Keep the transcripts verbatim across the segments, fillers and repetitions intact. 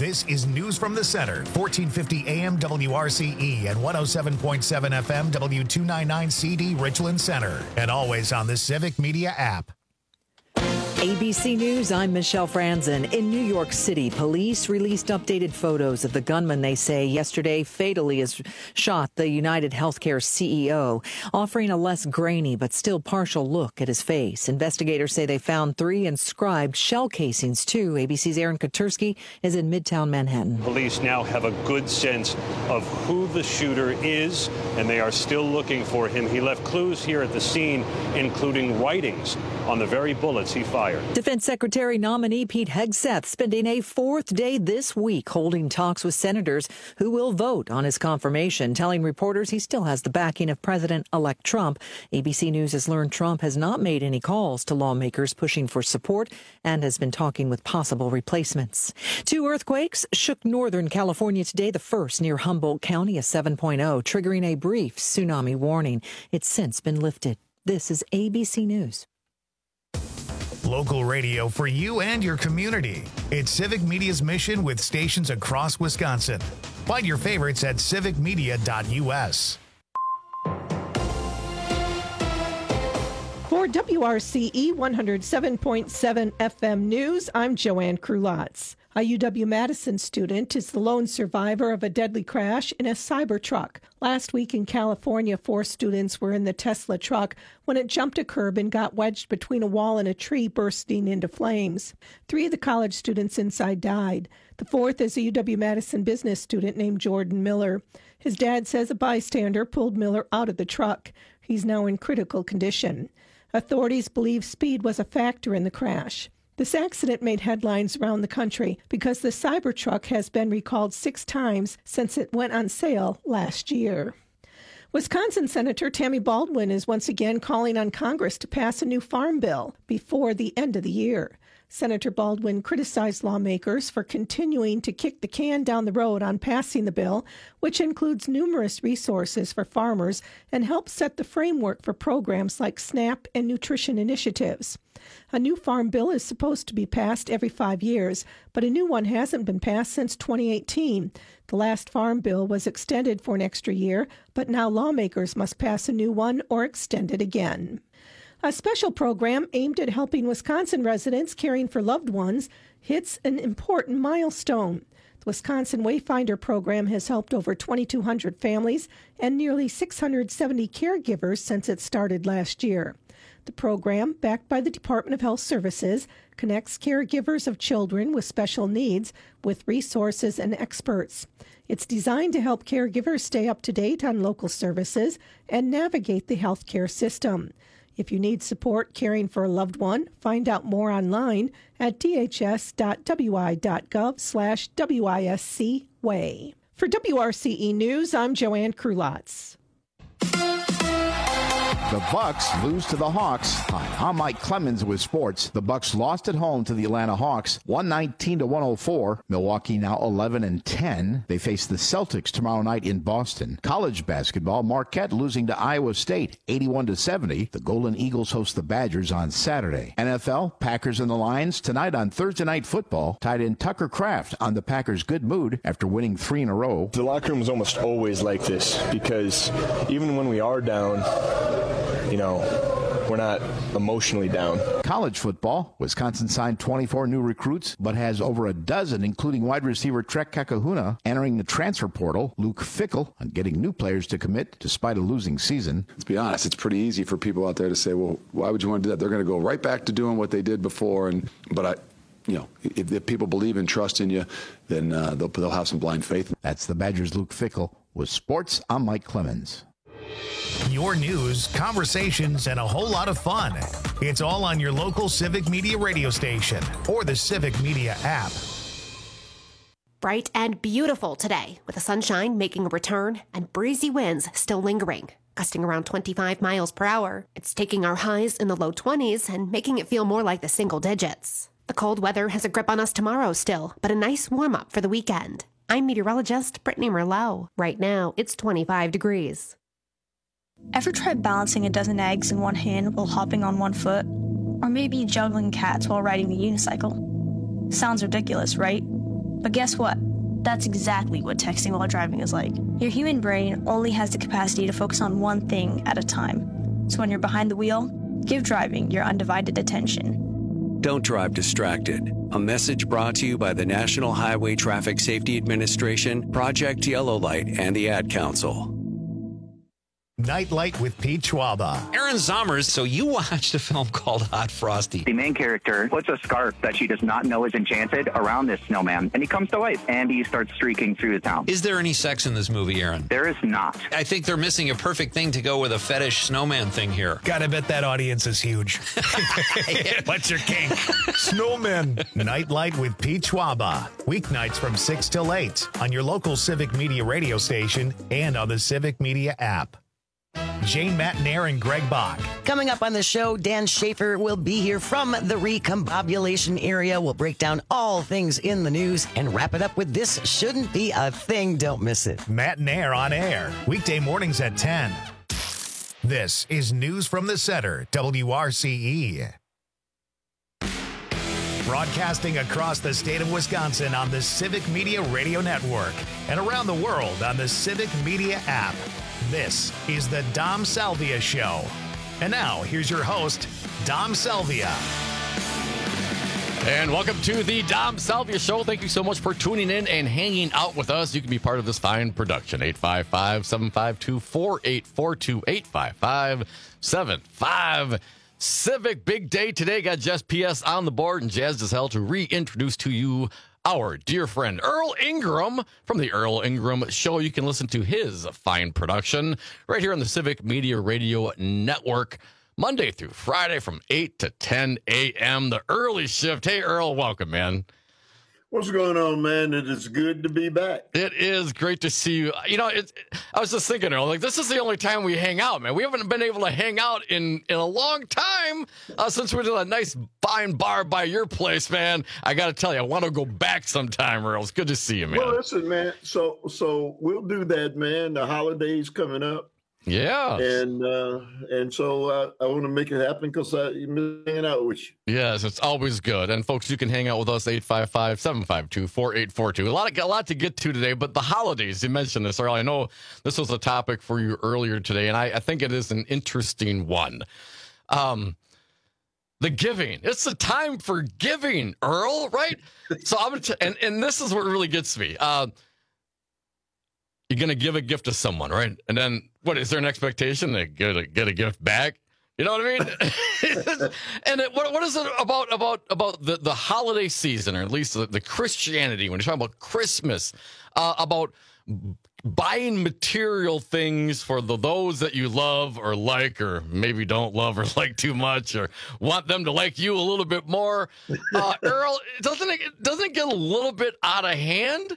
This is News from the Center, fourteen fifty A M W R C E and one oh seven point seven F M W two ninety-nine C D Richland Center, and always on the Civic Media app. A B C News, I'm Michelle Franzen. In New York City, police released updated photos of the gunman they say yesterday fatally has shot the United Healthcare C E O, offering a less grainy but still partial look at his face. Investigators say they found three inscribed shell casings, too. A B C's Aaron Katersky is in Midtown Manhattan. Police now have a good sense of who the shooter is, and they are still looking for him. He left clues here at the scene, including writings on the very bullets he fired. Defense Secretary nominee Pete Hegseth spending a fourth day this week holding talks with senators who will vote on his confirmation, telling reporters he still has the backing of President-elect Trump. A B C News has learned Trump has not made any calls to lawmakers pushing for support and has been talking with possible replacements. Two earthquakes shook Northern California today, the first near Humboldt County, a seven point oh, triggering a brief tsunami warning. It's since been lifted. This is A B C News. Local radio for you and your community. It's Civic Media's mission with stations across Wisconsin. Find your favorites at civic media dot U S. For W R C E one oh seven point seven F M News, I'm Joanne Krulotz. A U W-Madison student is the lone survivor of a deadly crash in a Cybertruck. Last week in California, four students were in the Tesla truck when it jumped a curb and got wedged between a wall and a tree, bursting into flames. Three of the college students inside died. The fourth is a U W-Madison business student named Jordan Miller. His dad says a bystander pulled Miller out of the truck. He's now in critical condition. Authorities believe speed was a factor in the crash. This accident made headlines around the country because the Cybertruck has been recalled six times since it went on sale last year. Wisconsin Senator Tammy Baldwin is once again calling on Congress to pass a new farm bill before the end of the year. Senator Baldwin criticized lawmakers for continuing to kick the can down the road on passing the bill, which includes numerous resources for farmers and helps set the framework for programs like SNAP and nutrition initiatives. A new farm bill is supposed to be passed every five years, but a new one hasn't been passed since twenty eighteen. The last farm bill was extended for an extra year, but now lawmakers must pass a new one or extend it again. A special program aimed at helping Wisconsin residents caring for loved ones hits an important milestone. The Wisconsin Wayfinder program has helped over twenty-two hundred families and nearly six hundred seventy caregivers since it started last year. The program, backed by the Department of Health Services, connects caregivers of children with special needs with resources and experts. It's designed to help caregivers stay up to date on local services and navigate the healthcare system. If you need support caring for a loved one, find out more online at d h s dot w i dot gov slash W I S C way. For W R C E News, I'm Joanne Krulotz. The Bucks lose to the Hawks. Hi, I'm Mike Clemens with sports. The Bucks lost at home to the Atlanta Hawks, one nineteen to one oh four. Milwaukee now eleven and ten. They face the Celtics tomorrow night in Boston. College basketball, Marquette losing to Iowa State, eighty-one to seventy. The Golden Eagles host the Badgers on Saturday. N F L, Packers and the Lions tonight on Thursday Night Football. Tied in Tucker Kraft on the Packers' good mood after winning three in a row. The locker room is almost always like this because even when we are down, you know, we're not emotionally down. College football, Wisconsin signed twenty-four new recruits, but has over a dozen, including wide receiver Trek Kakahuna, entering the transfer portal. Luke Fickell on getting new players to commit despite a losing season. Let's be honest, it's pretty easy for people out there to say, well, why would you want to do that? They're going to go right back to doing what they did before. And But I... You know, if, if people believe and trust in you, then uh, they'll, they'll have some blind faith. That's the Badgers' Luke Fickell. With sports, I'm Mike Clemens. Your news, conversations, and a whole lot of fun. It's all on your local Civic Media radio station or the Civic Media app. Bright and beautiful today, with the sunshine making a return and breezy winds still lingering, gusting around twenty-five miles per hour. It's taking our highs in the low twenties and making it feel more like the single digits. The cold weather has a grip on us tomorrow still, but a nice warm-up for the weekend. I'm meteorologist Brittany Merlot. Right now, it's twenty-five degrees. Ever tried balancing a dozen eggs in one hand while hopping on one foot? Or maybe juggling cats while riding a unicycle? Sounds ridiculous, right? But guess what? That's exactly what texting while driving is like. Your human brain only has the capacity to focus on one thing at a time. So when you're behind the wheel, give driving your undivided attention. Don't drive distracted. A message brought to you by the National Highway Traffic Safety Administration, Project Yellow Light, and the Ad Council. Nightlight with Pete Schwaba. Aaron Zommers, so you watched a film called Hot Frosty. The main character puts a scarf that she does not know is enchanted around this snowman, and he comes to life, and he starts streaking through the town. Is there any sex in this movie, Aaron? There is not. I think they're missing a perfect thing to go with a fetish snowman thing here. Gotta bet that audience is huge. What's your kink? Snowmen. Nightlight with Pete Schwaba. Weeknights from six till eight on your local Civic Media radio station and on the Civic Media app. Jane Matnair and Greg Bach. Coming up on the show, Dan Schaefer will be here from the recombobulation area. We'll break down all things in the news and wrap it up with This Shouldn't Be a Thing. Don't miss it. Matnair on air, weekday mornings at ten. This is News from the Center, W R C E. Broadcasting across the state of Wisconsin on the Civic Media Radio Network and around the world on the Civic Media app. This is the Dom Salvia Show. And now, here's your host, Dom Salvia. And welcome to the Dom Salvia Show. Thank you so much for tuning in and hanging out with us. You can be part of this fine production. eight five five, seven five two, four eight four two, eight five five, seven five. Civic big day today. Got Jess P S on the board and jazzed as hell to reintroduce to you our dear friend Earl Ingram from the Earl Ingram Show. You can listen to his fine production right here on the Civic Media Radio Network, Monday through Friday from eight to ten a.m., the early shift. Hey, Earl, welcome, man. What's going on, man? It is good to be back. It is great to see you. You know, it's, I was just thinking, Earl, like, this is the only time we hang out, man. We haven't been able to hang out in, in a long time uh, since we did a nice fine bar by your place, man. I got to tell you, I want to go back sometime, Earl. It's good to see you, man. Well, listen, man. So, so we'll do that, man. The holidays coming up. Yeah. And uh, and so uh, I want to make it happen because I'm hanging out with you. Yes, it's always good. And folks, you can hang out with us, eight five five, seven five two, four eight four two. A lot, of, a lot to get to today, but the holidays, you mentioned this, Earl. I know this was a topic for you earlier today, and I, I think it is an interesting one. Um, the giving. It's the time for giving, Earl, right? So I'm going to, and, and this is what really gets me. Uh, You're going to give a gift to someone, right? And then, what, is there an expectation to get a, get a gift back? You know what I mean? And it, what, what is it about about about the, the holiday season, or at least the, the Christianity, when you're talking about Christmas, uh, about buying material things for the, those that you love or like, or maybe don't love or like too much, or want them to like you a little bit more? Uh, Earl, doesn't it, doesn't it get a little bit out of hand?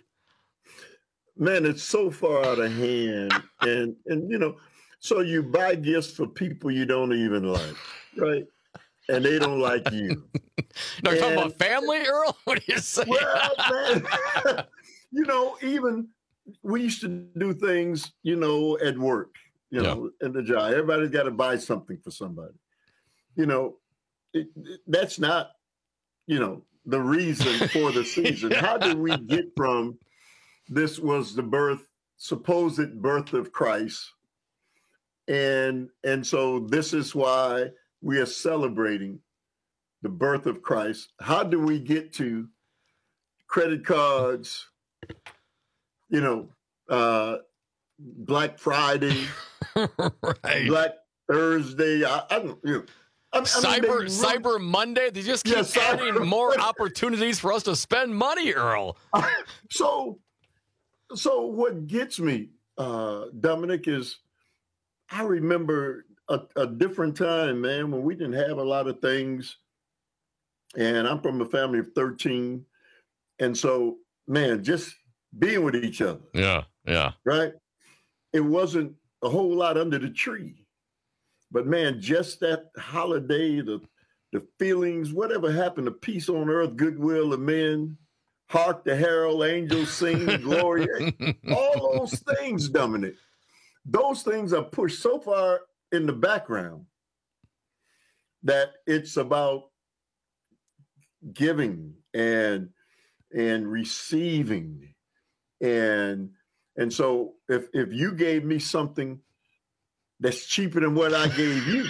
Man, it's so far out of hand. And, and you know, so you buy gifts for people you don't even like, right? And they don't like you. No, you're talking about family, Earl? What are you saying? Well, man, you know, even we used to do things, you know, at work, you know, yeah. in the job. Everybody's got to buy something for somebody. You know, it, it, that's not, you know, the reason for the season. Yeah. How did we get from this was the birth, supposed birth of Christ. And, and so this is why we are celebrating the birth of Christ. How do we get to credit cards, you know, uh, Black Friday, right. Black Thursday? I, I don't, you know. I, Cyber I mean, really, Cyber Monday. They just keep yeah, adding more opportunities for us to spend money, Earl. So, So what gets me, uh, Dominic, is I remember a, a different time, man, when we didn't have a lot of things. And I'm from a family of thirteen. And so, man, just being with each other. Yeah, yeah. Right? It wasn't a whole lot under the tree. But, man, just that holiday, the, the feelings, whatever happened to peace on earth, goodwill of men. Hark the herald angels sing, glory. All those things, Dominic, those things are pushed so far in the background that it's about giving and and receiving. And and so if if you gave me something that's cheaper than what I gave you.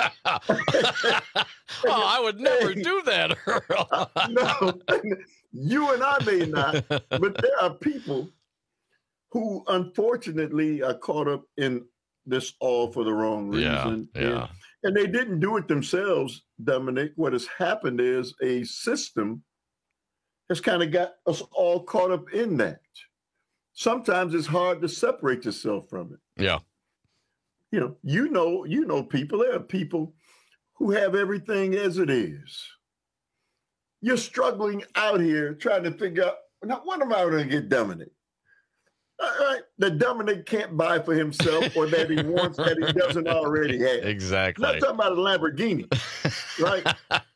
Oh, I would never do that, Earl. No, you and I may not, but there are people who unfortunately are caught up in this all for the wrong reason. Yeah, yeah. And, and they didn't do it themselves, Dominic. What has happened is a system has kind of got us all caught up in that. Sometimes it's hard to separate yourself from it. Yeah. You know, you know, you know people. There are people who have everything as it is. You're struggling out here trying to figure out, now, what am I going to get Dominic? All right, that Dominic can't buy for himself or that he wants that he doesn't already have. Exactly. I'm not talking about a Lamborghini, right?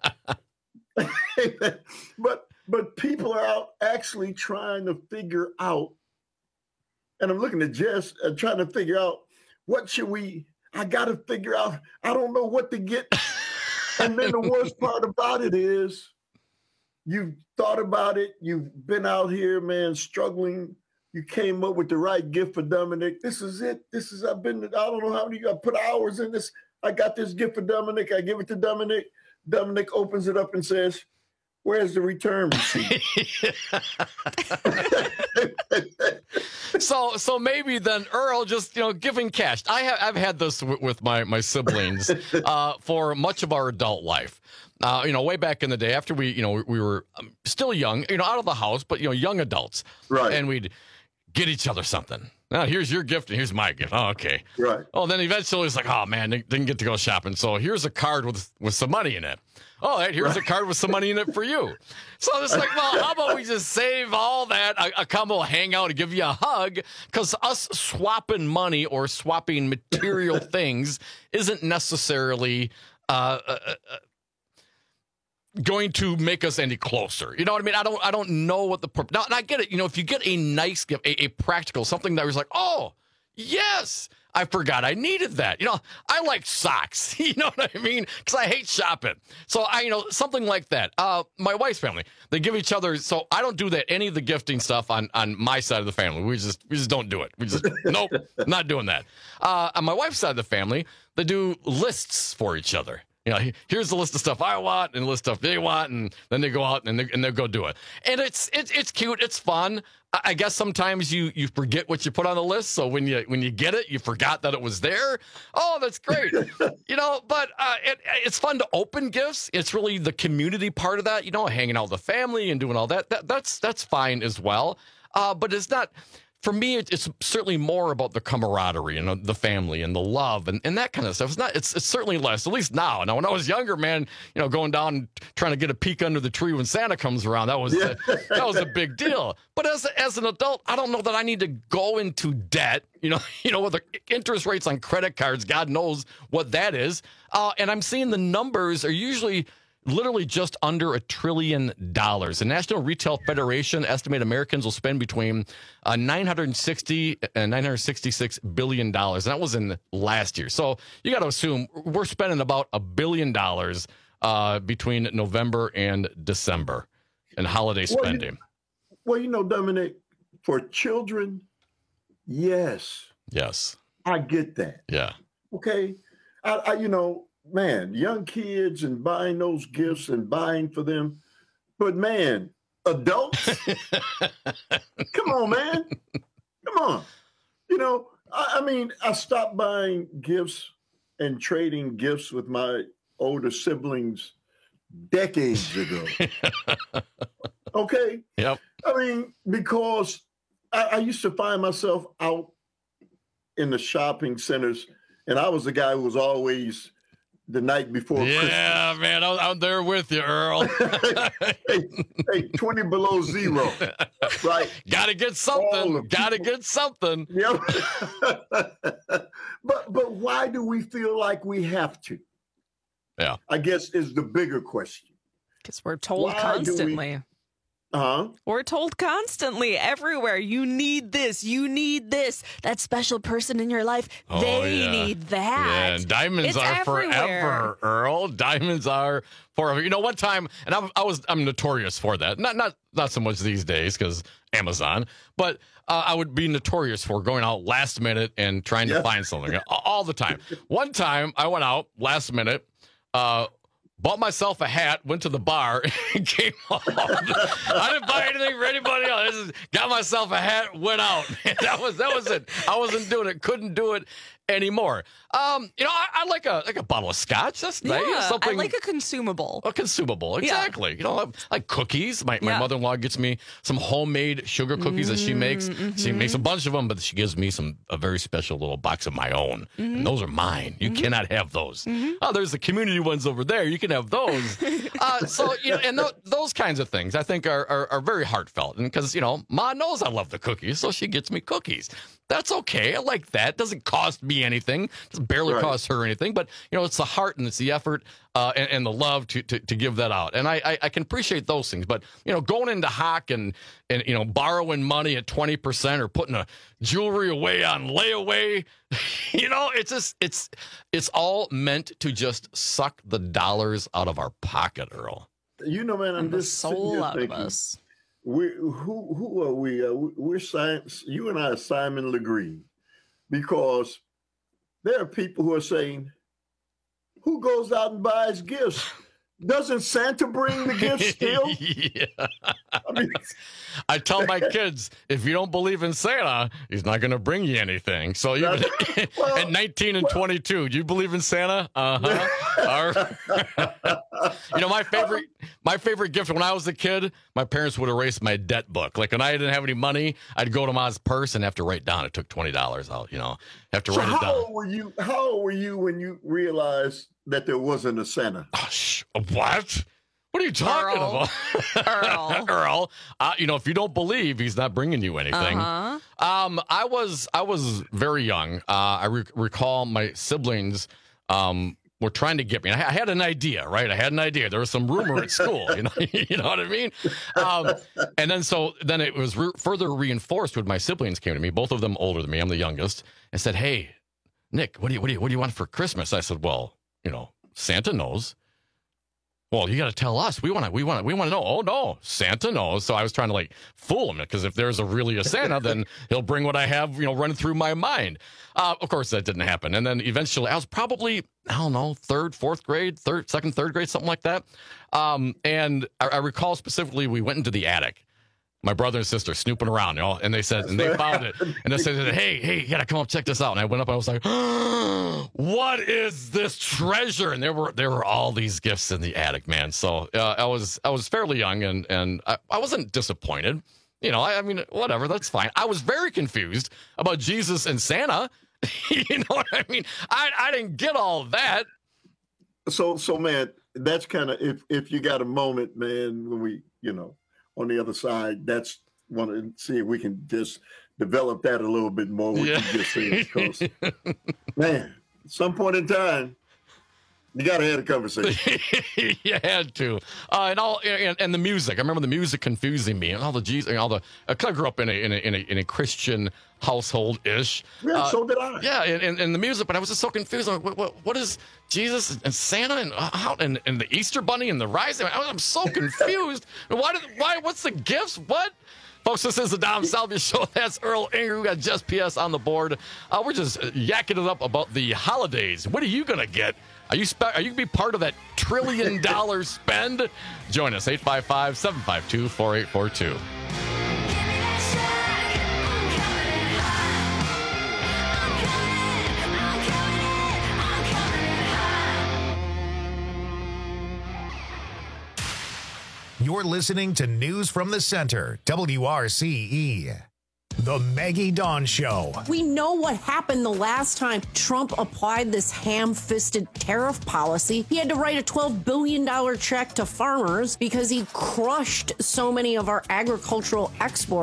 but but people are out actually trying to figure out, and I'm looking at Jess and trying to figure out, what should we, I got to figure out, I don't know what to get. And then the worst part about it is you've thought about it. You've been out here, man, struggling. You came up with the right gift for Dominic. This is it. This is, I've been, I don't know how many, I put hours in this. I got this gift for Dominic. I give it to Dominic. Dominic opens it up and says, where's the return receipt? so so maybe then Earl just, you know, giving cash. I have I've had this w- with my my siblings uh, for much of our adult life. Uh, you know, way back in the day, after we, you know, we were um, still young, you know, out of the house, but you know, young adults, right? And we'd get each other something. Now, here's your gift and here's my gift. Oh, okay. Right. Oh, then eventually it's like, oh man, didn't get to go shopping. So here's a card with with some money in it. Oh, right, here's right. a card with some money in it for you. So it's like, well, how about we just save all that? I, I come, we'll hang out and give you a hug, because us swapping money or swapping material things isn't necessarily uh, uh, uh, going to make us any closer. You know what I mean? I don't I don't know what the purpose. Now, and I get it. You know, if you get a nice gift, a, a practical, something that was like, oh, yes, I forgot I needed that. You know, I like socks. You know what I mean? Because I hate shopping. So I, you know, something like that. Uh, my wife's family, they give each other. So I don't do that. Any of the gifting stuff on on my side of the family, we just we just don't do it. We just nope, not doing that. Uh, on my wife's side of the family, they do lists for each other. You know, here's the list of stuff I want and the list of stuff they want, and then they go out and they and they go do it. And it's it's it's cute, it's fun. I guess sometimes you you forget what you put on the list, so when you when you get it, you forgot that it was there. Oh, that's great, you know. But uh, it, it's fun to open gifts. It's really the community part of that, you know, hanging out with the family and doing all that. That that's that's fine as well. Uh, but it's not. For me, it's certainly more about the camaraderie and the family and the love and, and that kind of stuff. It's not. It's, it's certainly less, at least now. Now, when I was younger, man, you know, going down and trying to get a peek under the tree when Santa comes around, that was yeah. a, that was a big deal. But as as an adult, I don't know that I need to go into debt. You know, you know, with the interest rates on credit cards, God knows what that is. Uh, and I'm seeing the numbers are usually literally just under a trillion dollars. The National Retail Federation estimate Americans will spend between uh, nine hundred sixty and nine hundred sixty-six billion dollars. And that was in last year. So you got to assume we're spending about a billion dollars uh, between November and December in holiday spending. Well, you, well, you know, Dominic, for children, yes. Yes. I get that. Yeah. Okay. I, I you know, man, young kids and buying those gifts and buying for them. But man, adults, come on, man. Come on. You know, I, I mean, I stopped buying gifts and trading gifts with my older siblings decades ago. Okay? Yep. I mean, because I, I used to find myself out in the shopping centers, and I was the guy who was always the night before yeah, Christmas. Yeah, man, I'm, I'm there with you, Earl. hey, hey, twenty below zero, right? Got to get something. Got to get something. Yep. but but why do we feel like we have to? Yeah, I guess is the bigger question. Because we're told why constantly. Uh-huh. We're told constantly, everywhere, you need this, you need this. That special person in your life, Oh, they yeah. need that. Yeah, and diamonds It's are everywhere. forever, Earl. Diamonds are forever. You know, one time, and I, I was I'm notorious for that. Not not not so much these days because Amazon, but uh, I would be notorious for going out last minute and trying to Yeah. find something all, all the time. One time, I went out last minute. Uh, Bought myself a hat, went to the bar, and came home. I didn't buy anything for anybody else. I just got myself a hat, went out. that was that was it. I wasn't doing it. Couldn't do it anymore. Um, you know, I, I like a like a bottle of scotch. That's nice. Yeah, Something I like a consumable. a consumable, exactly. You know, I like cookies. My my Yeah. mother-in-law gets me some homemade sugar cookies that she makes. Mm-hmm. She makes a bunch of them, but she gives me some a very special little box of my own. Mm-hmm. And those are mine. You cannot have those. Oh, there's the community ones over there. You can have those. uh, so you know, and th- those kinds of things I think are are, are very heartfelt. And because you know, Ma knows I love the cookies, so she gets me cookies. That's okay. I like that. Doesn't cost me anything. Doesn't barely Right. cost her anything. But you know, it's the heart and it's the effort uh, and, and the love to, to to give that out. And I, I I can appreciate those things. But you know, going into hock and and you know, borrowing money at twenty percent or putting a jewelry away on layaway, you know, it's just it's it's all meant to just suck the dollars out of our pocket, Earl. You know, man, I'm And the just sitting soul here out of thinking, us. We who who are we? Uh, we- we're Simon, you and I are Simon Legree, because there are people who are saying, "Who goes out and buys gifts? Doesn't Santa bring the gifts still?" yeah. I mean, I tell my kids, if you don't believe in Santa, he's not going to bring you anything. So you Well, at nineteen and twenty-two, do you believe in Santa? Uh-huh. You know, my favorite my favorite gift when I was a kid, my parents would erase my debt book. Like when I didn't have any money, I'd go to Ma's purse and have to write down. It took twenty dollars out, you know. Have to so write it how down. old were you? How old were you when you realized that there wasn't a Santa? Oh, sh- what? What are you talking Earl. about? Earl. Earl. Uh, you know, if you don't believe, he's not bringing you anything. Uh-huh. Um, I was I was very young. Uh, I re- recall my siblings um, were trying to get me. I, I had an idea, right? I had an idea. There was some rumor at school. You know, you know what I mean? Um, and then so then it was re- further reinforced when my siblings came to me. Both of them older than me. I'm the youngest, and said, "Hey, Nick, what do you what do you what do you want for Christmas?" I said, "Well, you know, Santa knows." Well, you got to tell us. We want to. We want to. We want to know. Oh no, Santa knows. So I was trying to like fool him, because if there's a really a Santa, then he'll bring what I have, you know, running through my mind. Uh, of course, that didn't happen. And then eventually, I was probably I don't know, third, fourth grade, third, second, third grade, something like that. Um, and I, I recall specifically, we went into the attic. My brother and sister snooping around, you know, and they said, and they found it, and they said, "Hey, hey, you gotta come up check this out." And I went up, and I was like, "What is this treasure?" And there were there were all these gifts in the attic, man. So uh, I was I was fairly young, and and I, I wasn't disappointed. You know, I, I mean, whatever, that's fine. I was very confused about Jesus and Santa. You know what I mean? I I didn't get all of that. So so man, that's kind of if if you got a moment, man, when we you know. On the other side, that's want to see if we can just develop that a little bit more. What Yeah. you just said, 'cause, man, at some point in time, you got to have a conversation. You had to, uh, and all, and, and the music. I remember the music confusing me, and all the Jesus, and all the. I grew up in a in a in a, in a Christian household ish. Yeah, uh, so did I. Yeah, and, and, and the music, but I was just so confused. I'm like, what, what, what is Jesus and Santa and uh, how and, and the Easter Bunny and the rising? I, I'm so confused. Why did why? What's the gifts? What? Folks, this is the Dom Salvia Show. That's Earl Inger. We got Just P S on the board. Uh, we're just yakking it up about the holidays. What are you gonna get? Are you spe- are you gonna be part of that trillion dollar spend? Join us eight five five, seven five two, four eight four two. You're listening to News from the Center, W R C E. The Maggie Dawn Show. We know what happened the last time Trump applied this ham-fisted tariff policy. He had to write a twelve billion dollars check to farmers because he crushed so many of our agricultural exports.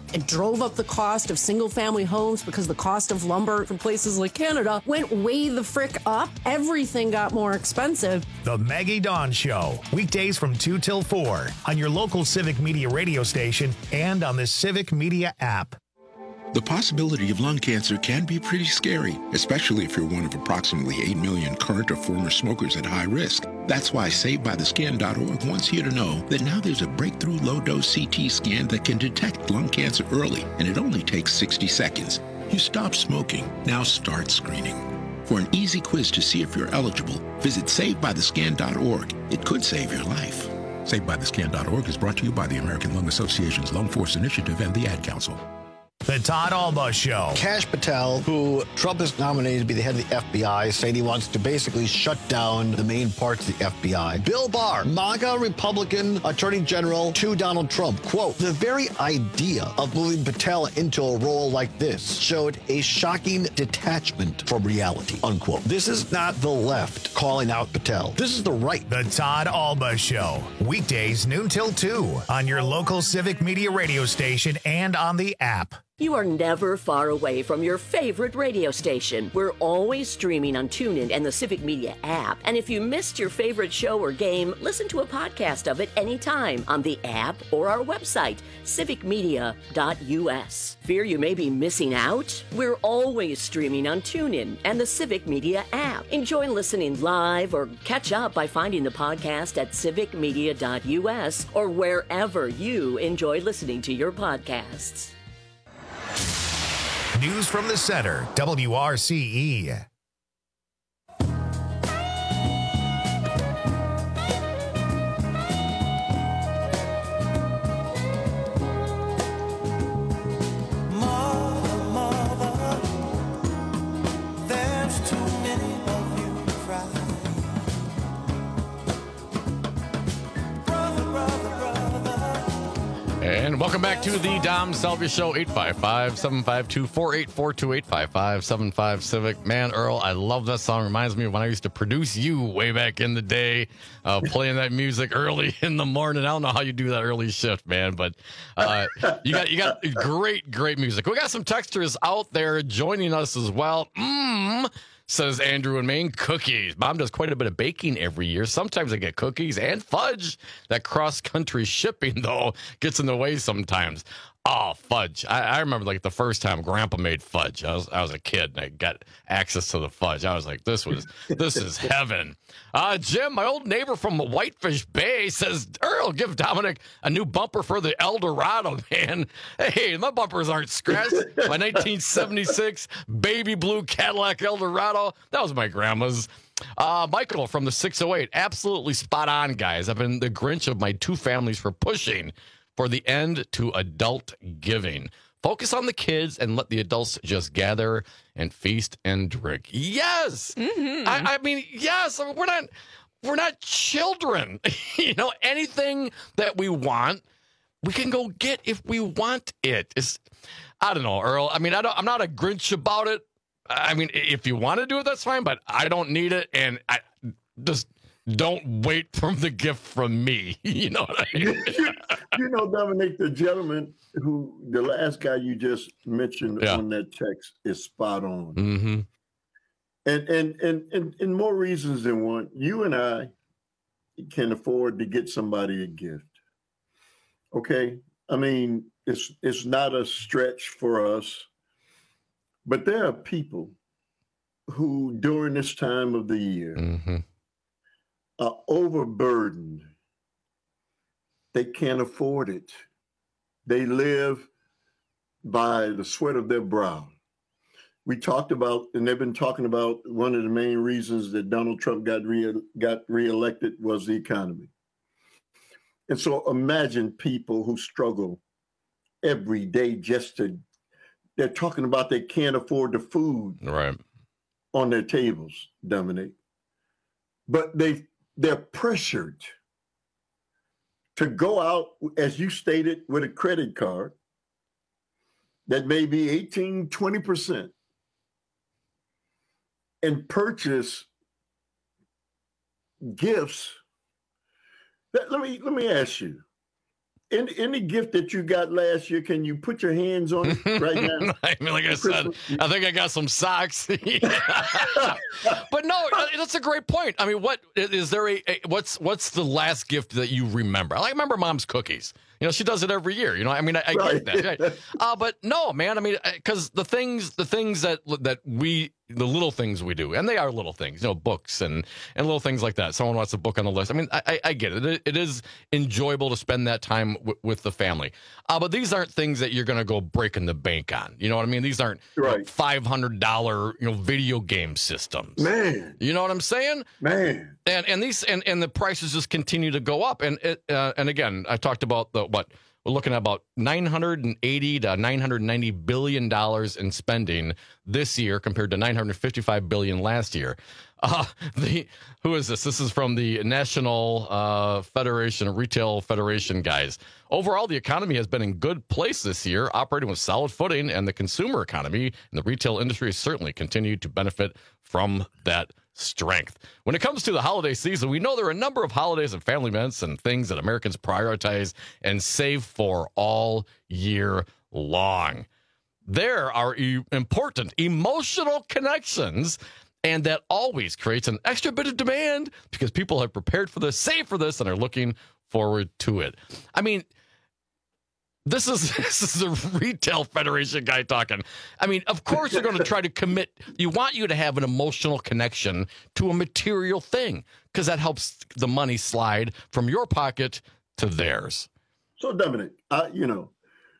It drove up the cost of single-family homes because the cost of lumber from places like Canada went way the frick up. Everything got more expensive. The Maggie Dawn Show, weekdays from two till four on your local Civic Media radio station and on the Civic Media app. The possibility of lung cancer can be pretty scary, especially if you're one of approximately eight million current or former smokers at high risk. That's why Saved By The Scan dot org wants you to know that now there's a breakthrough low-dose C T scan that can detect lung cancer early, and it only takes sixty seconds. You stop smoking, now start screening. For an easy quiz to see if you're eligible, visit Saved By The Scan dot org. It could save your life. Saved By The Scan dot org is brought to you by the American Lung Association's Lung Force Initiative and the Ad Council. The Todd Alba Show. Kash Patel, who Trump has nominated to be the head of the F B I, saying he wants to basically shut down the main parts of the F B I. Bill Barr, MAGA Republican Attorney General to Donald Trump, quote, the very idea of moving Patel into a role like this showed a shocking detachment from reality, unquote. This is not the left calling out Patel. This is the right. The Todd Alba Show. Weekdays noon till two on your local Civic Media radio station and on the app. You are never far away from your favorite radio station. We're always streaming on TuneIn and the Civic Media app. And if you missed your favorite show or game, listen to a podcast of it anytime on the app or our website, civic media dot u s. Fear you may be missing out? We're always streaming on TuneIn and the Civic Media app. Enjoy listening live or catch up by finding the podcast at civic media dot u s or wherever you enjoy listening to your podcasts. News from the Center, W R C E. And welcome back to the Dom Salvia Show, eight five five, seven five two, four eight four two, eight five five, seven five Civic. Man, Earl, I love that song. Reminds me of when I used to produce you way back in the day, uh, playing that music early in the morning. I don't know how you do that early shift, man, but uh, you got you got great, great music. We got some texters out there joining us as well. Mmm. Says Andrew in Maine, cookies. Mom does quite a bit of baking every year. Sometimes I get cookies and fudge. That cross-country shipping, though, gets in the way sometimes. Oh, fudge. I, I remember, like, the first time Grandpa made fudge. I was I was a kid, and I got access to the fudge. I was like, this was this is heaven. Uh, Jim, my old neighbor from Whitefish Bay, says, Earl, give Dominic a new bumper for the Eldorado, man. Hey, my bumpers aren't scratched. My nineteen seventy-six baby blue Cadillac Eldorado, that was my grandma's. Uh, Michael from the six oh eight, absolutely spot on, guys. I've been the Grinch of my two families for pushing for the end to adult giving. Focus on the kids and let the adults just gather and feast and drink. Yes. Mm-hmm. I, I mean, yes, we're not, we're not children. You know, anything that we want, we can go get if we want it. It's, I don't know, Earl. I mean, I don't, I'm not a Grinch about it. I mean, if you want to do it, that's fine, but I don't need it. And I just don't wait for the gift from me. You know what I mean? You know, Dominic, the gentleman who, the last guy you just mentioned yeah. on that text is spot on. Mm-hmm. And, and, and, and, and more reasons than one, you and I can afford to get somebody a gift. Okay? I mean, it's it's not a stretch for us, but there are people who during this time of the year mm-hmm. are overburdened. They can't afford it. They live by the sweat of their brow. We talked about, and they've been talking about, one of the main reasons that Donald Trump got re got reelected was the economy. And so imagine people who struggle every day just to, they're talking about they can't afford the food right on their tables, Dominic. But they, they're pressured to go out, as you stated, with a credit card that may be eighteen, twenty percent and purchase gifts. That, let me let me ask you, any, any gift that you got last year, can you put your hands on it right now? I mean, like I said, I think I got some socks. But no, that's a great point. I mean, what is there a, a what's what's the last gift that you remember? I remember Mom's cookies. You know, she does it every year. You know, I mean, I, I Right. get that. Uh, but no, man. I mean, because the things, the things that that we, the little things we do, and they are little things. You know, books and and little things like that. Someone wants a book on the list. I mean, I, I, I get it. it. It is enjoyable to spend that time w- with the family. Uh, but these aren't things that you're going to go breaking the bank on. You know what I mean? These aren't Right. you know, five hundred dollar you know video game systems. Man, you know what I'm saying? Man, and and these and, and the prices just continue to go up. And it uh, and again, I talked about the what. We're looking at about nine hundred eighty to nine hundred ninety billion dollars in spending this year compared to nine hundred fifty-five billion dollars last year. Uh, the who is this? This is from the National uh, Federation, Retail Federation guys. Overall, the economy has been in good place this year, operating with solid footing, and the consumer economy and the retail industry has certainly continued to benefit from that strength. When it comes to the holiday season, we know there are a number of holidays and family events and things that Americans prioritize and save for all year long. There are e- important emotional connections, and that always creates an extra bit of demand because people have prepared for this, saved for this, and are looking forward to it. I mean, This is this is a retail federation guy talking. I mean, of course you're going to try to commit. You want you to have an emotional connection to a material thing because that helps the money slide from your pocket to theirs. So, Dominic, I, you know,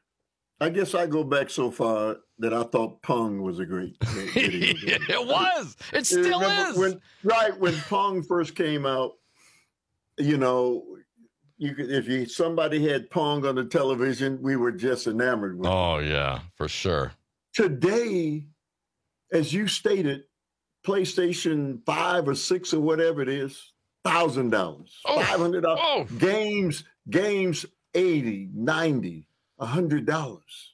I guess I go back so far that I thought Pong was a great, great video game. It was. It still is. When, right when Pong first came out, you know. You could, if you somebody had Pong on the television, we were just enamored with it. Oh, yeah, for sure. Today, as you stated, PlayStation five or six or whatever it is, one thousand dollars, oh, five hundred dollars. Oh. Games, games, eighty, ninety, one hundred dollars.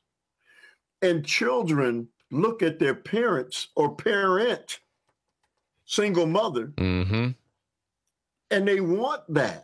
And children look at their parents or parent, single mother, mm-hmm. and they want that.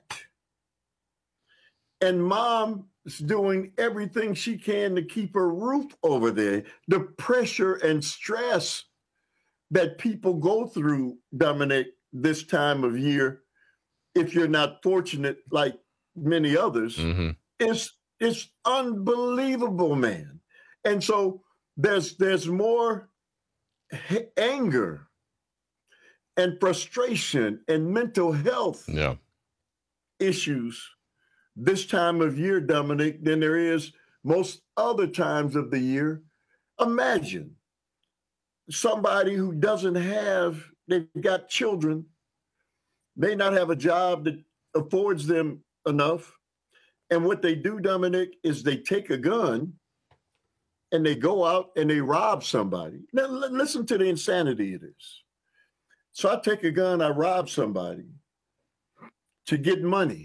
And mom is doing everything she can to keep her roof over there. The pressure and stress that people go through, Dominic, this time of year, if you're not fortunate like many others, mm-hmm. is is unbelievable, man. And so there's there's more h- anger and frustration and mental health yeah. issues this time of year, Dominic, than there is most other times of the year. Imagine somebody who doesn't have, they've got children, may not have a job that affords them enough. And what they do, Dominic, is they take a gun and they go out and they rob somebody. Now, l- listen to the insanity it is. So I take a gun, I rob somebody to get money.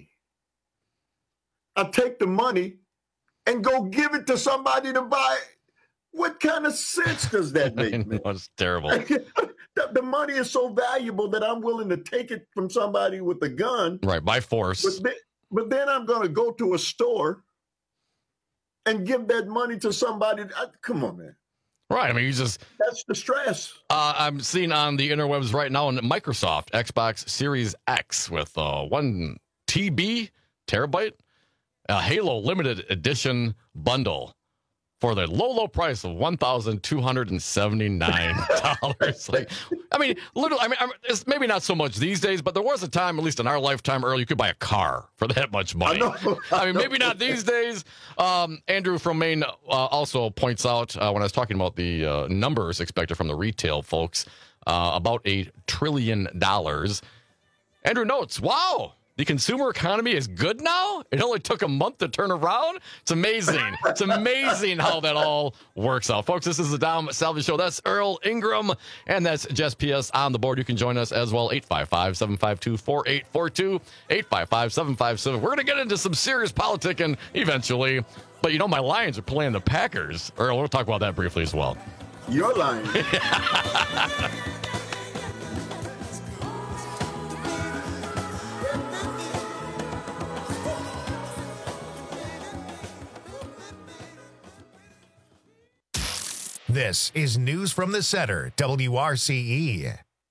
I take the money and go give it to somebody to buy. What kind of sense does that make? I know, it's terrible. the, the money is so valuable that I'm willing to take it from somebody with a gun. Right, by force. But then, but then I'm going to go to a store and give that money to somebody. I, come on, man. Right. I mean, you just. That's the stress. Uh, I'm seeing on the interwebs right now in Microsoft Xbox Series X with uh, one T B, terabyte, a Halo limited edition bundle for the low, low price of one thousand two hundred seventy-nine dollars. Like, I mean, literally, I mean, it's maybe not so much these days, but there was a time, at least in our lifetime earlier, you could buy a car for that much money. I, know, I, I mean, maybe not these days. Um, Andrew from Maine uh, also points out, uh, when I was talking about the uh, numbers expected from the retail folks, uh, about a trillion dollars. Andrew notes, wow. The consumer economy is good now? It only took a month to turn around? It's amazing. It's amazing how that all works out. Folks, this is the Dom Salvi Show. That's Earl Ingram, and that's Jess P S on the board. You can join us as well, eight five five, seven five two, four eight four two, eight five five, seven five seven. We're going to get into some serious politicking eventually, but you know my Lions are playing the Packers. Earl, we'll talk about that briefly as well. Your Lions. This is News from the Center, W R C E.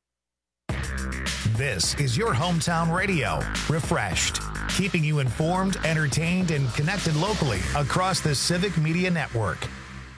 This is your hometown radio, refreshed, keeping you informed, entertained, and connected locally across the Civic Media Network.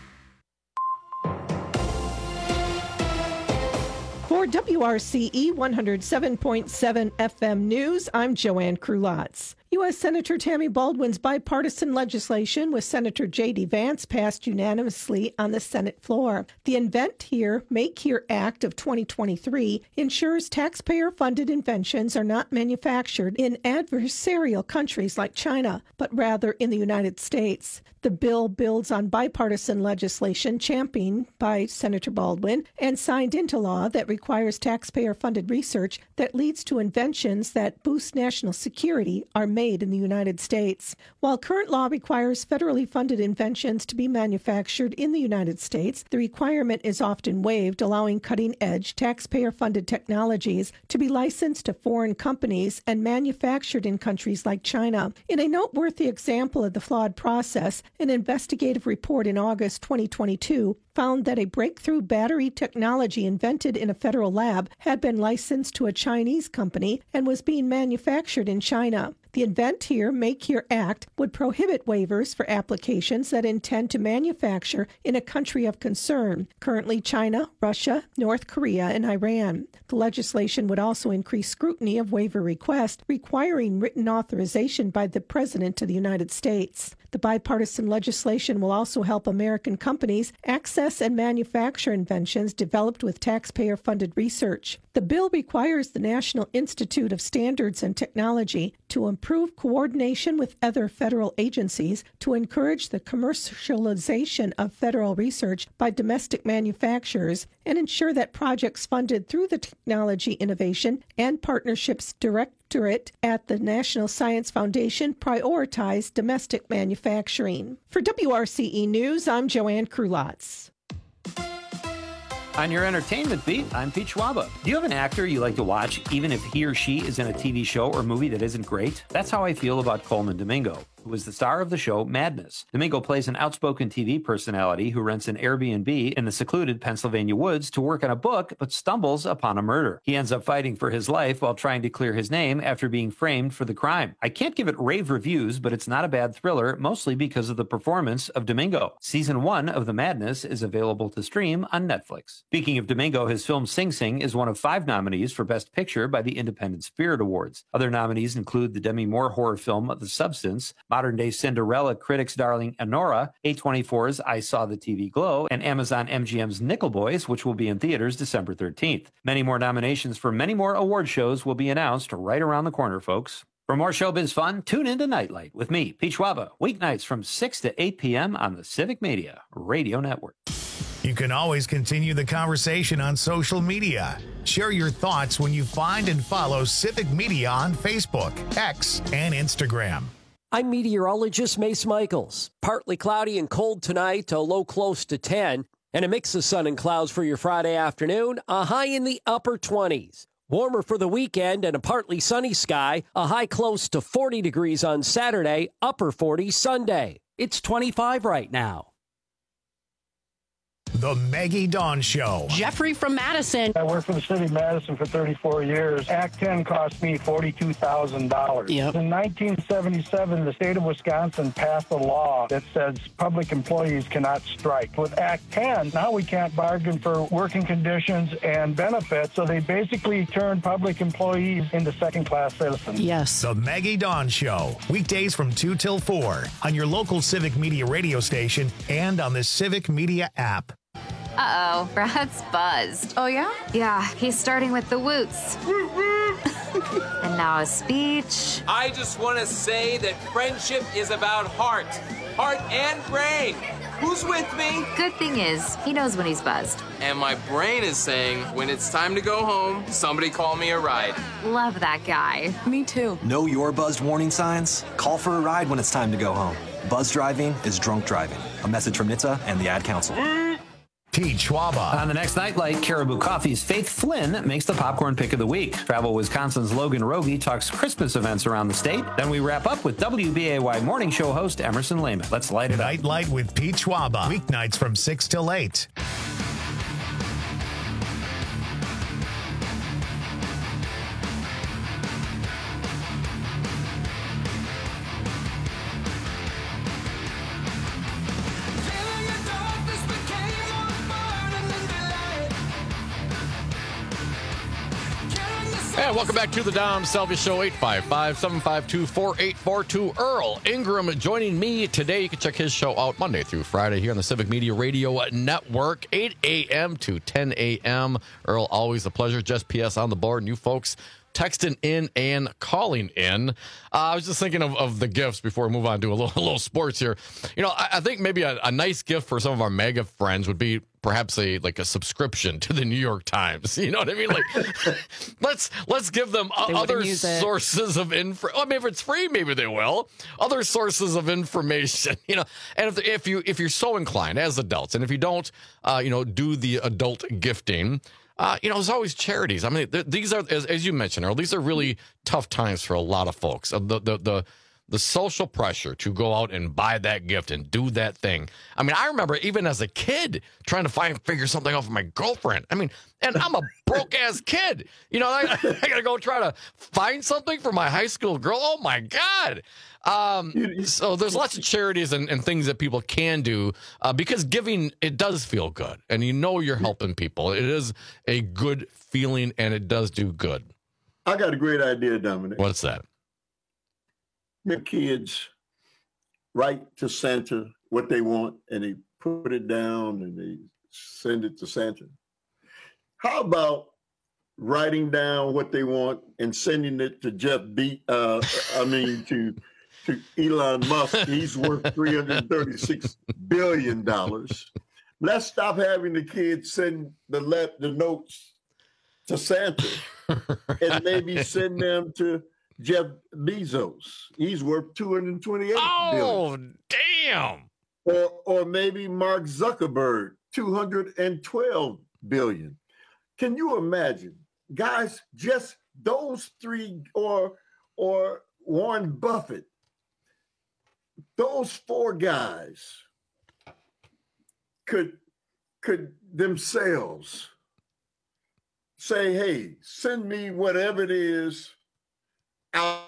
For W R C E one oh seven point seven F M News, I'm Joanne Krulotz. U S. Senator Tammy Baldwin's bipartisan legislation with Senator J D. Vance passed unanimously on the Senate floor. The Invent Here, Make Here Act of twenty twenty-three ensures taxpayer-funded inventions are not manufactured in adversarial countries like China, but rather in the United States. The bill builds on bipartisan legislation championed by Senator Baldwin and signed into law that requires taxpayer-funded research that leads to inventions that boost national security are made in the United States. While current law requires federally funded inventions to be manufactured in the United States, the requirement is often waived, allowing cutting-edge, taxpayer-funded technologies to be licensed to foreign companies and manufactured in countries like China. In a noteworthy example of the flawed process, an investigative report in August twenty twenty-two found that a breakthrough battery technology invented in a federal lab had been licensed to a Chinese company and was being manufactured in China. The Invent Here, Make Here Act would prohibit waivers for applications that intend to manufacture in a country of concern, currently China, Russia, North Korea, and Iran. The legislation would also increase scrutiny of waiver requests, requiring written authorization by the President of the United States. The bipartisan legislation will also help American companies access and manufacture inventions developed with taxpayer-funded research. The bill requires the National Institute of Standards and Technology to improve coordination with other federal agencies to encourage the commercialization of federal research by domestic manufacturers and ensure that projects funded through the Technology Innovation and Partnerships Directorate at the National Science Foundation prioritize domestic manufacturing. For W R C E News, I'm Joanne Krulotz. On your entertainment beat, I'm Pete Schwaba. Do you have an actor you like to watch, even if he or she is in a T V show or movie that isn't great? That's how I feel about Coleman Domingo, who is the star of the show Madness. Domingo plays an outspoken T V personality who rents an Airbnb in the secluded Pennsylvania woods to work on a book, but stumbles upon a murder. He ends up fighting for his life while trying to clear his name after being framed for the crime. I can't give it rave reviews, but it's not a bad thriller, mostly because of the performance of Domingo. Season one of The Madness is available to stream on Netflix. Speaking of Domingo, his film Sing Sing is one of five nominees for Best Picture by the Independent Spirit Awards. Other nominees include the Demi Moore horror film The Substance, modern-day Cinderella critics' darling Anora, A twenty-four's I Saw the T V Glow, and Amazon M G M's Nickel Boys, which will be in theaters December thirteenth. Many more nominations for many more award shows will be announced right around the corner, folks. For more showbiz fun, tune into Nightlight with me, Pete Schwaba, weeknights from six to eight p.m. on the Civic Media Radio Network. You can always continue the conversation on social media. Share your thoughts when you find and follow Civic Media on Facebook, X, and Instagram. I'm meteorologist Mace Michaels. Partly cloudy and cold tonight, a low close to ten, and a mix of sun and clouds for your Friday afternoon, a high in the upper twenties. Warmer for the weekend and a partly sunny sky, a high close to forty degrees on Saturday, upper forties Sunday. It's twenty-five right now. The Maggie Dawn Show. Jeffrey from Madison. I worked for the city of Madison for thirty-four years. Act ten cost me forty-two thousand dollars. Yep. In nineteen seventy-seven, the state of Wisconsin passed a law that says public employees cannot strike. With Act ten, now we can't bargain for working conditions and benefits, so they basically turned public employees into second-class citizens. Yes. The Maggie Dawn Show. Weekdays from two till four on your local Civic Media radio station and on the Civic Media app. Uh-oh, Brad's buzzed. Oh, yeah? Yeah, he's starting with the woots. And now a speech. I just want to say that friendship is about heart. Heart and brain. Who's with me? Good thing is, he knows when he's buzzed. And my brain is saying, when it's time to go home, somebody call me a ride. Love that guy. Me too. Know your buzzed warning signs? Call for a ride when it's time to go home. Buzz driving is drunk driving. A message from N H T S A and the Ad Council. Pete Schwaba. On the next Nightlight, Caribou Coffee's Faith Flynn makes the popcorn pick of the week. Travel Wisconsin's Logan Rogie talks Christmas events around the state. Then we wrap up with W B A Y morning show host Emerson Lehman. Let's light it up. Nightlight with Pete Schwaba. Weeknights from six till eight. And welcome back to the Dom Selvey Show, eight five five, seven five two, four eight four two. Earl Ingram joining me today. You can check his show out Monday through Friday here on the Civic Media Radio Network, eight a.m. to ten a.m. Earl, always a pleasure. Just P S on the board, and you folks texting in and calling in. Uh, I was just thinking of, of the gifts before we move on to a little, a little sports here. You know, I, I think maybe a, a nice gift for some of our mega friends would be perhaps a like a subscription to the New York Times. You know what I mean? Like, let's let's give them They other wouldn't use it. sources of info. I mean, if it's free, maybe they will. Other sources of information. You know, and if if you if you're so inclined as adults, and if you don't, uh, you know, do the adult gifting. Uh, you know, there's always charities. I mean, th- these are, as, as you mentioned, Earl, these are really tough times for a lot of folks. Uh, the, the the the social pressure to go out and buy that gift and do that thing. I mean, I remember even as a kid trying to find figure something out for my girlfriend. I mean, and I'm a broke ass kid. You know, I, I got to go try to find something for my high school girl. Oh my God. Um, so there's lots of charities and, and things that people can do uh, because giving, it does feel good. And you know you're helping people. It is a good feeling and it does do good. I got a great idea, Dominic. What's that? Your kids write to Santa what they want and they put it down and they send it to Santa. How about writing down what they want and sending it to Jeff Be uh, I mean to to Elon Musk? He's worth three hundred thirty-six billion dollars. Let's stop having the kids send the let the notes to Santa and maybe send them to Jeff Bezos. He's worth two hundred twenty-eight oh, billion. Oh, damn. Or or maybe Mark Zuckerberg, two hundred twelve billion. Can you imagine? Guys, just those three, or or Warren Buffett, those four guys could could themselves say, hey, send me whatever it is out.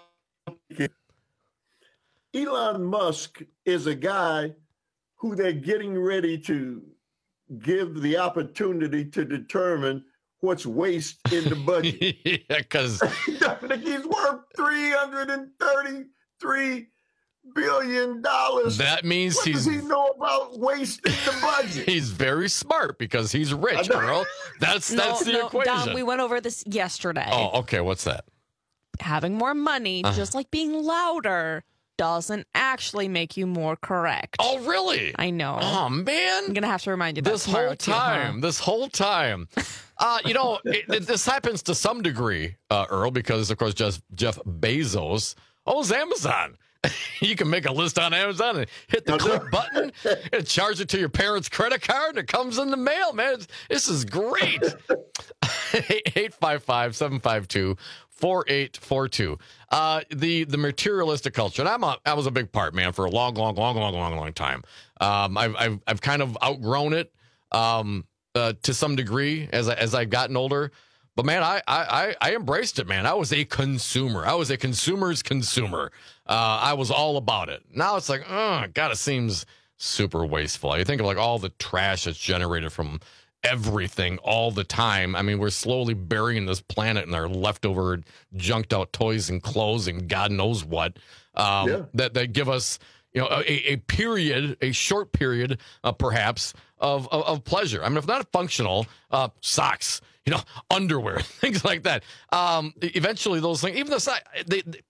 Elon Musk is a guy who they're getting ready to give the opportunity to determine what's waste in the budget. Yeah, because he's worth three hundred thirty-three billion dollars. That means what he's. Does he know about waste in the budget? He's very smart because he's rich, girl. That's no, that's the no, equation. Dom, we went over this yesterday. Oh, okay. What's that? Having more money, Uh. just like being louder, doesn't actually make you more correct. Oh, really? I know. Oh, man. I'm going to have to remind you that This tomorrow, whole too, huh? time, this whole time. Uh, you know, it, it, this happens to some degree, uh, Earl, because, of course, just Jeff Bezos owns Amazon. You can make a list on Amazon and hit the click button and charge it to your parents' credit card, and it comes in the mail, man. It's, this is great. eight five five, seven five two, four eight four two. Uh, the the materialistic culture, and I'm a, I was a big part, man, for a long, long, long, long, long, long time. Um, I've, I've I've kind of outgrown it um, uh, to some degree as I, as I've gotten older. But man, I, I I embraced it, man. I was a consumer. I was a consumer's consumer. Uh, I was all about it. Now it's like, oh God, it seems super wasteful. You think of like all the trash that's generated from everything all the time. I mean, we're slowly burying this planet in our leftover, junked out toys and clothes and God knows what. Um, Yeah. that that give us, you know, a, a period, a short period, uh, perhaps of, of of pleasure. I mean, if not functional, uh, socks, you know, underwear, things like that. Um, eventually, those things, even the side, they, they,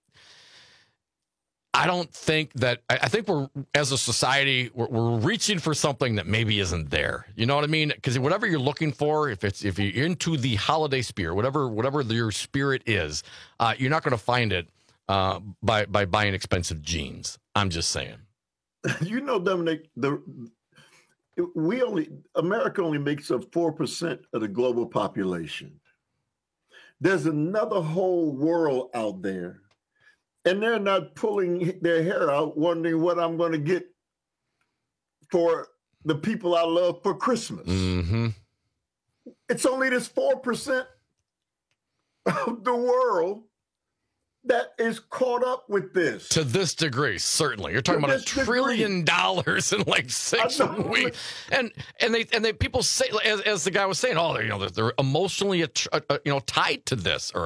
I don't think that. I, I think we're, as a society, we're, we're reaching for something that maybe isn't there. You know what I mean? Because whatever you're looking for, if it's if you're into the holiday spirit, whatever whatever your spirit is, uh, you're not going to find it uh, by by buying expensive jeans. I'm just saying. You know, Dominic, the we only America only makes up four percent of the global population. There's another whole world out there, and they're not pulling their hair out, wondering what I'm going to get for the people I love for Christmas. Mm-hmm. It's only this four percent of the world that is caught up with this. To this degree, certainly. You're talking To about a this degree. trillion dollars in like six I know. weeks. And and they and they people say, as, as the guy was saying, oh, they're, you know, they're, they're emotionally, uh, uh, you know, tied to this, Earl.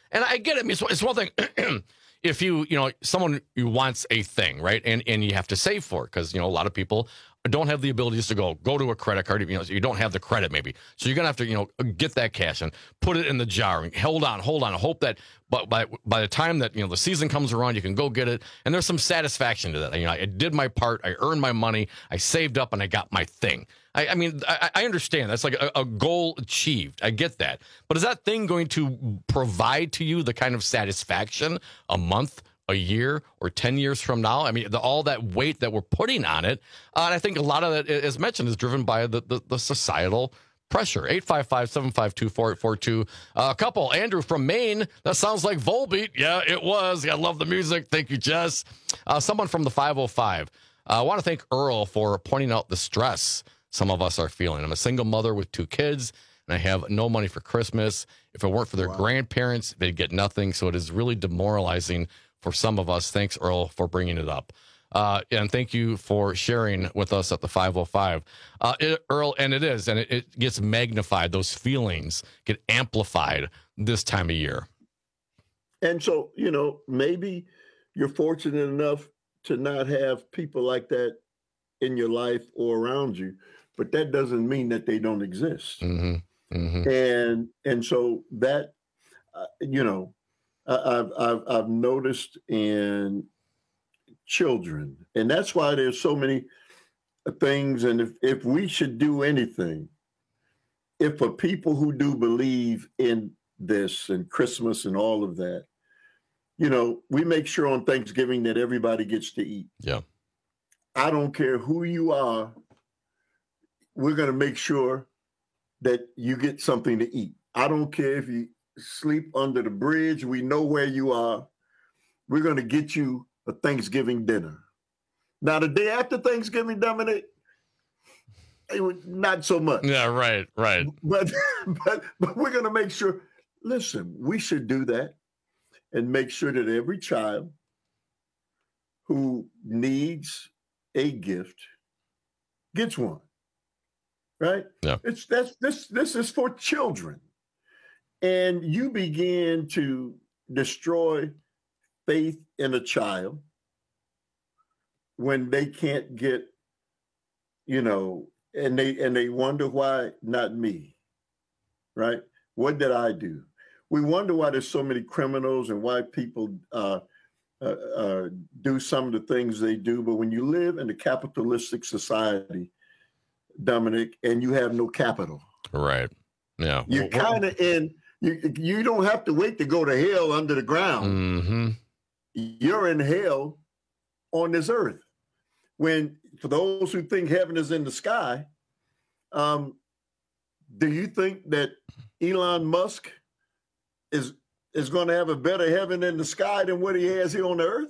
And I get it. I mean, it's, it's one thing if you, you know, someone who wants a thing, right? And and you have to save for it because, you know, a lot of people don't have the abilities to go go to a credit card. You know, you don't have the credit maybe. So you're going to have to, you know, get that cash and put it in the jar and hold on, hold on, hope that but by by the time that, you know, the season comes around, you can go get it. And there's some satisfaction to that. You know, I did my part. I earned my money. I saved up and I got my thing. I, I mean, I, I understand that's like a, a goal achieved. I get that. But is that thing going to provide to you the kind of satisfaction a month, a year, or ten years from now? I mean, the, all that weight that we're putting on it. Uh, and I think a lot of that, as mentioned, is driven by the, the, the societal pressure. eight five five, seven five two, four eight four two. Uh, a couple, Andrew from Maine. That sounds like Volbeat. Yeah, it was. I love the music. Thank you, Jess. Uh, someone from the five oh five. Uh, I want to thank Earl for pointing out the stress some of us are feeling. I'm a single mother with two kids, and I have no money for Christmas. If it weren't for their wow. grandparents, they'd get nothing. So it is really demoralizing for some of us. Thanks, Earl, for bringing it up. Uh, and thank you for sharing with us at the five oh five. Uh, it, Earl, and it is, and it, it gets magnified. Those feelings get amplified this time of year. And so, you know, maybe you're fortunate enough to not have people like that in your life or around you, but that doesn't mean that they don't exist. Mm-hmm. Mm-hmm. And and so that, uh, you know, I, I've, I've I've noticed in children, and that's why there's so many things. And if, if we should do anything, if for people who do believe in this and Christmas and all of that, you know, we make sure on Thanksgiving that everybody gets to eat. Yeah. I don't care who you are. We're going to make sure that you get something to eat. I don't care if you sleep under the bridge. We know where you are. We're going to get you a Thanksgiving dinner. Now, the day after Thanksgiving, Dominic, it was not so much. Yeah, right, right. But, but, but we're going to make sure, listen, we should do that and make sure that every child who needs a gift gets one, right? Yeah. It's that's this this is for children. And you begin to destroy faith in a child when they can't get, you know, and they and they wonder why not me, right? What did I do? We wonder why there's so many criminals and why people uh, uh, uh, do some of the things they do. But when you live in a capitalistic society, Dominic, and you have no capital, right? Yeah, you're kind of in. You you don't have to wait to go to hell under the ground. Mm-hmm. You're in hell on this earth. When for those who think heaven is in the sky, um, do you think that Elon Musk is is going to have a better heaven in the sky than what he has here on the earth?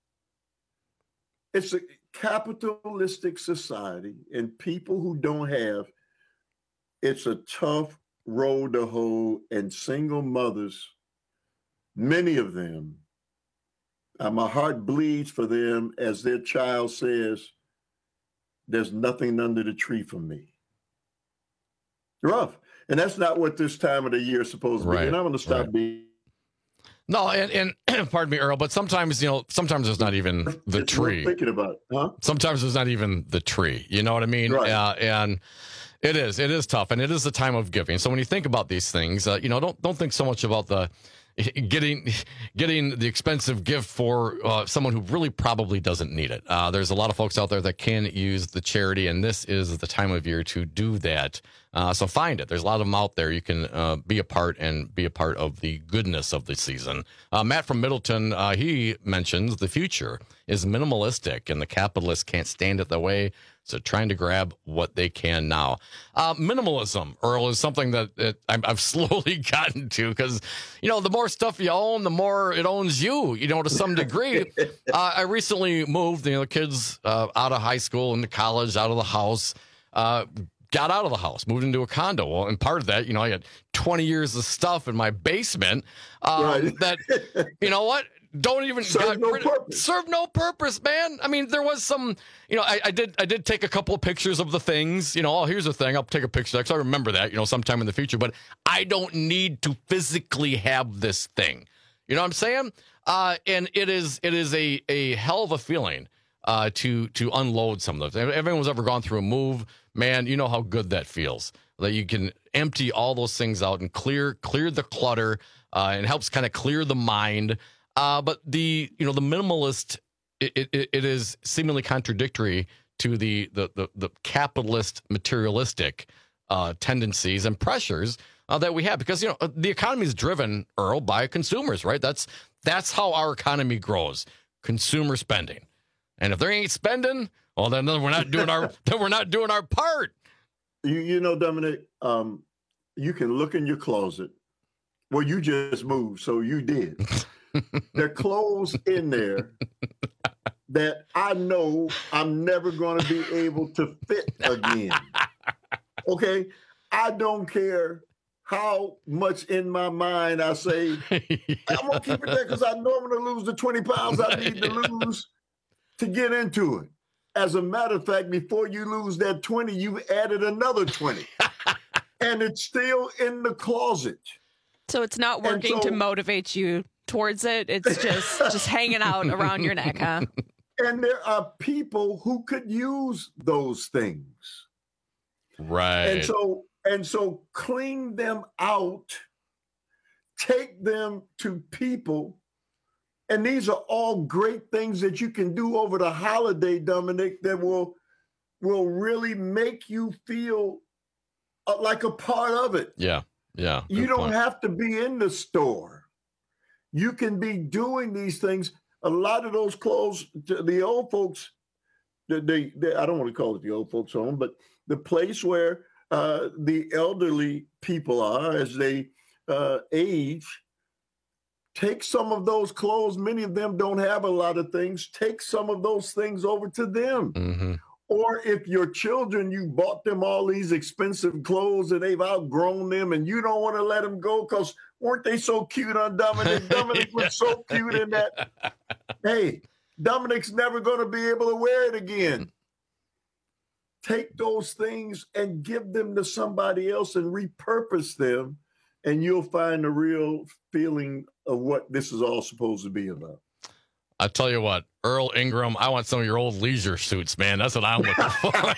It's a capitalistic society, and people who don't have, it's a tough road to hoe. And single mothers, many of them, uh, my heart bleeds for them as their child says, there's nothing under the tree for me. Rough. And that's not what this time of the year is supposed to be. Right, And I'm going to stop right. being. No, and, and pardon me, Earl, but sometimes, you know, sometimes it's not even the It's tree. worth thinking about it, huh? Sometimes it's not even the tree. You know what I mean? Right. Uh, and it is. It is tough, and it is the time of giving. So when you think about these things, uh, you know, don't don't think so much about the getting getting the expensive gift for uh, someone who really probably doesn't need it. Uh, there's a lot of folks out there that can use the charity, and this is the time of year to do that. Uh, so find it. There's a lot of them out there. You can uh, be a part and be a part of the goodness of the season. Uh, Matt from Middleton, uh, he mentions the future is minimalistic, and the capitalists can't stand it that way. So trying to grab what they can now. Uh, minimalism, Earl, is something that, that I'm, I've slowly gotten to because, you know, the more stuff you own, the more it owns you, you know, to some degree. uh, I recently moved, you know, the kids uh, out of high school into college, out of the house, uh, got out of the house, moved into a condo. Well, and part of that, you know, I had twenty years of stuff in my basement um, Right. that, you know what? don't even serve no purpose. Serve no purpose, man. I mean, there was some, you know, I, I did I did take a couple of pictures of the things. You know, oh, here's the thing. I'll take a picture because I remember that, you know, sometime in the future. But I don't need to physically have this thing. You know what I'm saying? Uh, and it is it is a a hell of a feeling uh, to to unload some of those. If everyone's ever gone through a move, man, you know how good that feels. That you can empty all those things out and clear clear the clutter. Uh, and helps kind of clear the mind. Uh, but the you know the minimalist, it, it, it is seemingly contradictory to the the the, the capitalist materialistic uh, tendencies and pressures uh, that we have, because you know the economy is driven, Earl, by consumers, right? That's that's how our economy grows, consumer spending. And if they ain't spending, well, then we're not doing our then we're not doing our part. You you know, Dominic, um, you can look in your closet. Well, you just moved, so you did. There are clothes in there that I know I'm never going to be able to fit again. Okay? I don't care how much in my mind I say, I'm going to keep it there because I know I'm going to lose the twenty pounds I need to lose to get into it. As a matter of fact, before you lose that twenty, you've added another twenty. And it's still in the closet. So it's not working so, to motivate you towards it. It's just just hanging out around your neck, huh? And there are people who could use those things. Right. And so and so clean them out, take them to people. And these are all great things that you can do over the holiday, Dominic, that will will really make you feel like a part of it. Yeah. Yeah. You don't point. have to be in the store. You can be doing these things. A lot of those clothes, the old folks, they, they, they I don't want to call it the old folks home, but the place where uh, the elderly people are as they uh, age, take some of those clothes. Many of them don't have a lot of things. Take some of those things over to them. Mm-hmm. Or if your children, you bought them all these expensive clothes and they've outgrown them and you don't want to let them go because weren't they so cute on Dominic? Dominic was so cute in that. Hey, Dominic's never going to be able to wear it again. Take those things and give them to somebody else and repurpose them, and you'll find the real feeling of what this is all supposed to be about. I tell you what, Earl Ingram, I want some of your old leisure suits, man. That's what I'm looking for.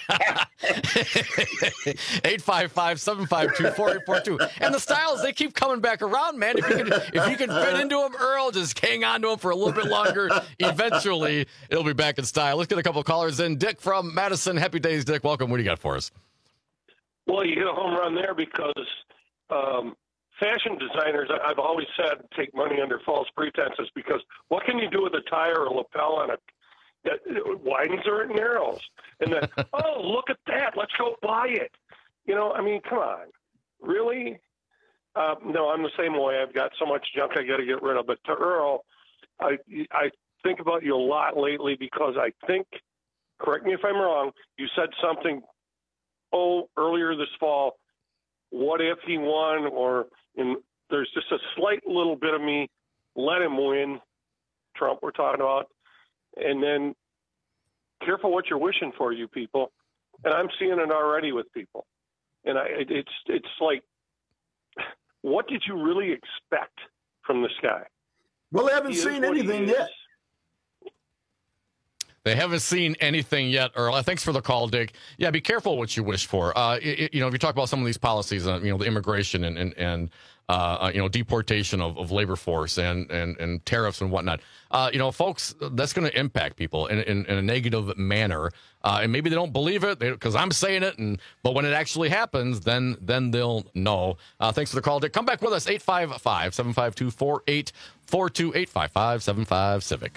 eight five five, seven five two, four eight four two. And the styles, they keep coming back around, man. If you can if you can fit into them, Earl, just hang on to them for a little bit longer. Eventually, it'll be back in style. Let's get a couple of callers in. Dick from Madison. Happy days, Dick. Welcome. What do you got for us? Well, you hit a home run there because um, fashion designers, I've always said, take money under false pretenses, because what can you do with a tire or lapel on it that widens or it narrows? And then, oh, look at that, let's go buy it. You know, I mean, come on. Really? Uh, no, I'm the same way. I've got so much junk I got to get rid of. But to Earl, I, I think about you a lot lately because I think, correct me if I'm wrong, you said something, oh, earlier this fall, what if he won? Or in, there's just a slight little bit of me, let him win, Trump we're talking about. And then careful what you're wishing for, you people. And I'm seeing it already with people. And I, it, it's it's like, what did you really expect from this guy? Well, they haven't seen anything yet. They haven't seen anything yet, Earl. Thanks for the call, Dick. Yeah, be careful what you wish for. Uh, it, you know, if you talk about some of these policies, uh, you know, the immigration and and, and uh, you know, deportation of, of labor force and, and, and tariffs and whatnot, uh, you know, folks, that's going to impact people in, in, in a negative manner. Uh, and maybe they don't believe it because I'm saying it. And but when it actually happens, then then they'll know. Uh, thanks for the call, Dick. Come back with us, eight five five, seven five two, four eight four two, eight five five, seven five, Civic.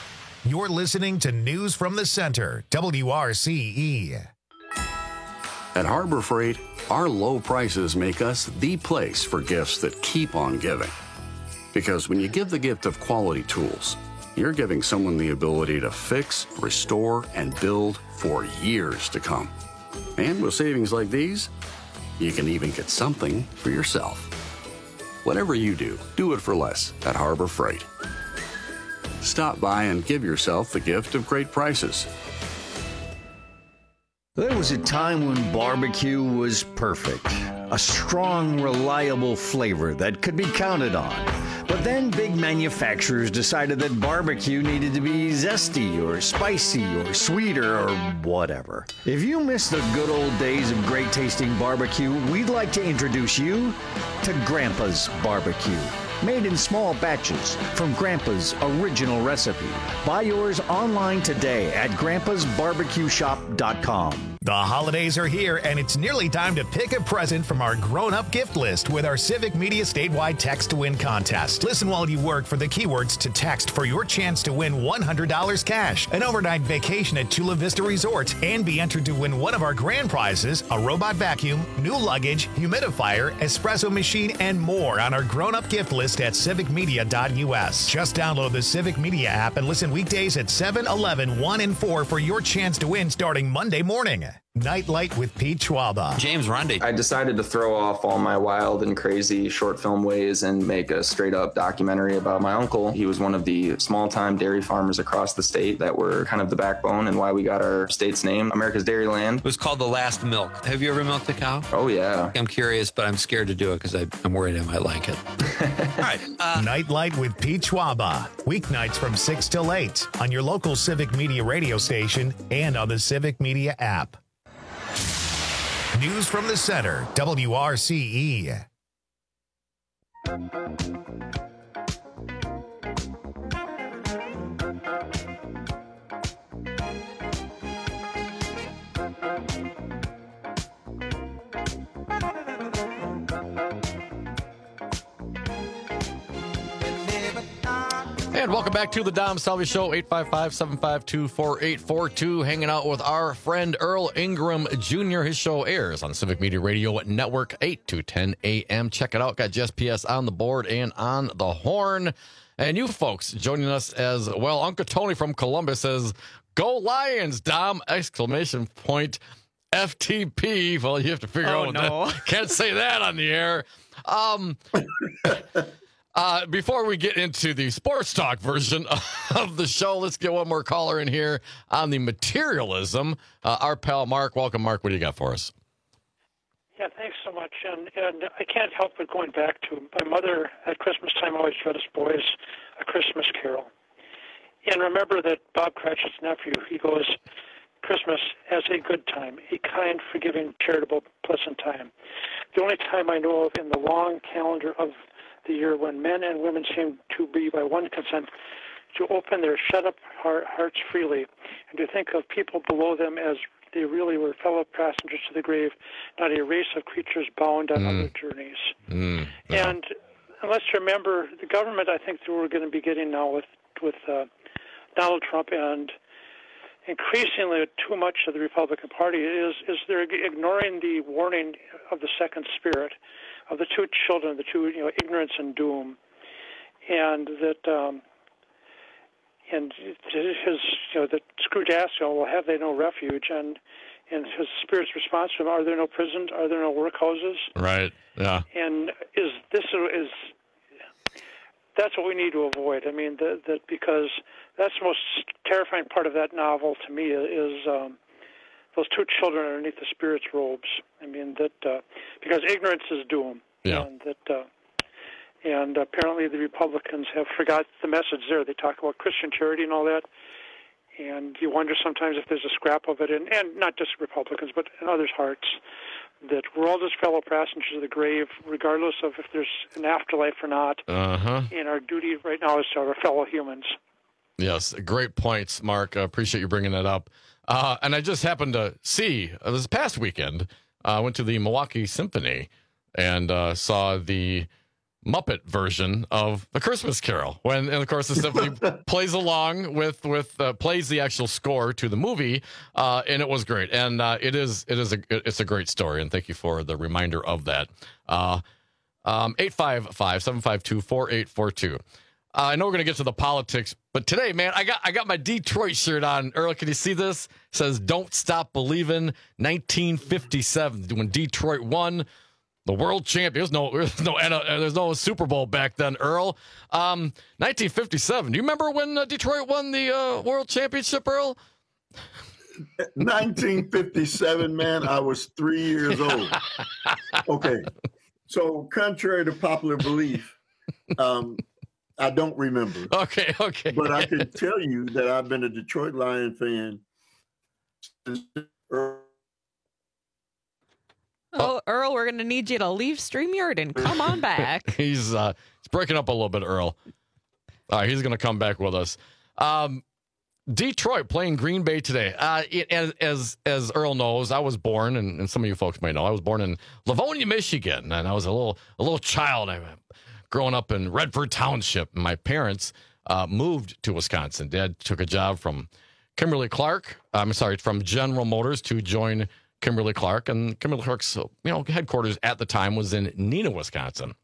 You're listening to News from the Center, W R C E. At Harbor Freight, our low prices make us the place for gifts that keep on giving. Because when you give the gift of quality tools, you're giving someone the ability to fix, restore, and build for years to come. And with savings like these, you can even get something for yourself. Whatever you do, do it for less at Harbor Freight. Stop by and give yourself the gift of great prices. There was a time when barbecue was perfect. A strong, reliable flavor that could be counted on. But then big manufacturers decided that barbecue needed to be zesty or spicy or sweeter or whatever. If you miss the good old days of great tasting barbecue, we'd like to introduce you to Grandpa's Barbecue. Made in small batches from Grandpa's original recipe. Buy yours online today at grandpas barbecue shop dot com. The holidays are here, and it's nearly time to pick a present from our grown-up gift list with our Civic Media statewide text to win contest. Listen while you work for the keywords to text for your chance to win one hundred dollars cash, an overnight vacation at Chula Vista Resort, and be entered to win one of our grand prizes, a robot vacuum, new luggage, humidifier, espresso machine, and more on our grown-up gift list at civic media dot u s. Just download the Civic Media app and listen weekdays at seven, eleven, one, and four for your chance to win starting Monday morning. Nightlight with Pete Schwaba. James Runde. I decided to throw off all my wild and crazy short film ways and make a straight up documentary about my uncle. He was one of the small time dairy farmers across the state that were kind of the backbone and why we got our state's name, America's Dairyland. It was called The Last Milk. Have you ever milked a cow? Oh, yeah. I'm curious, but I'm scared to do it because I'm worried I might like it. All right. Uh, Nightlight with Pete Schwaba. Weeknights from six till eight on your local Civic Media radio station and on the Civic Media app. News from the center, W R C E. And welcome back to the Dom Salvi Show, eight five five, seven five two, four eight four two. Hanging out with our friend Earl Ingram Junior His show airs on Civic Media Radio Network, eight to ten a.m. Check it out. Got G S P S on the board and on the horn. And you folks joining us as well. Uncle Tony from Columbus says, "Go Lions, Dom!" Exclamation point. F T P. Well, you have to figure oh, out what no. that. Can't say that on the air. Um... Uh, before we get into the sports talk version of the show, let's get one more caller in here on the materialism. Uh, our pal Mark. Welcome, Mark. What do you got for us? Yeah, thanks so much. And, and I can't help but going back to my mother at Christmas time always read us boys A Christmas Carol. And remember that Bob Cratchit's nephew, he goes, Christmas as a good time, a kind, forgiving, charitable, pleasant time. The only time I know of in the long calendar of the year when men and women seem to be by one consent to open their shut-up heart, hearts freely and to think of people below them as they really were fellow passengers to the grave, not a race of creatures bound on mm. other journeys. Mm. Yeah. And, and let's remember, the government, I think, that we're going to be getting now with, with uh, Donald Trump and increasingly too much of the Republican Party is, is they're ignoring the warning of the second spirit, of the two children, the two, you know, ignorance and doom, and that, um, and his, you know, that Scrooge asked, you know, well, have they no refuge? And and his spirit's response to him, are there no prisons? Are there no workhouses? Right. Yeah. And is this is that's what we need to avoid. I mean, that, that because that's the most terrifying part of that novel to me is. Um, Those two children underneath the spirit's robes. I mean that uh, because ignorance is doom, yeah. and that uh, and apparently the Republicans have forgot the message there. They talk about Christian charity and all that, and you wonder sometimes if there's a scrap of it, in, and not just Republicans, but in others' hearts, that we're all just fellow passengers of the grave, regardless of if there's an afterlife or not. Uh-huh. And our duty right now is to our fellow humans. Yes, great points, Mark. I appreciate you bringing that up. Uh, and I just happened to see uh, this past weekend. I uh, went to the Milwaukee Symphony and uh, saw the Muppet version of The Christmas Carol. When, and of course, the symphony plays along with with uh, plays the actual score to the movie, uh, and it was great. And uh, it is it is a it's a great story. And thank you for the reminder of that. Uh, um, eight five five, seven five two, four eight four two. Uh, I know we're going to get to the politics, but today, man, I got I got my Detroit shirt on. Earl, can you see this? It says, "Don't Stop Believin'," nineteen fifty-seven, when Detroit won the world champion. There's no, there's no, there's no Super Bowl back then, Earl. Um, nineteen fifty-seven. Do you remember when uh, Detroit won the uh, world championship, Earl? nineteen fifty-seven, man, I was three years old. Okay, so contrary to popular belief, um, I don't remember. Okay, okay. But I can tell you that I've been a Detroit Lion fan since early. Oh, Earl, we're going to need you to leave StreamYard and come on back. he's uh, he's breaking up a little bit, Earl. All right, he's going to come back with us. Um, Detroit playing Green Bay today. Uh, it, as, as as Earl knows, I was born, and, and some of you folks might know, I was born in Livonia, Michigan, and I was a little a little child. I growing up in Redford Township. My parents uh, moved to Wisconsin. Dad took a job from Kimberly Clark. I'm sorry, from General Motors to join Kimberly Clark, and Kimberly Clark's you know headquarters at the time was in Neenah, Wisconsin.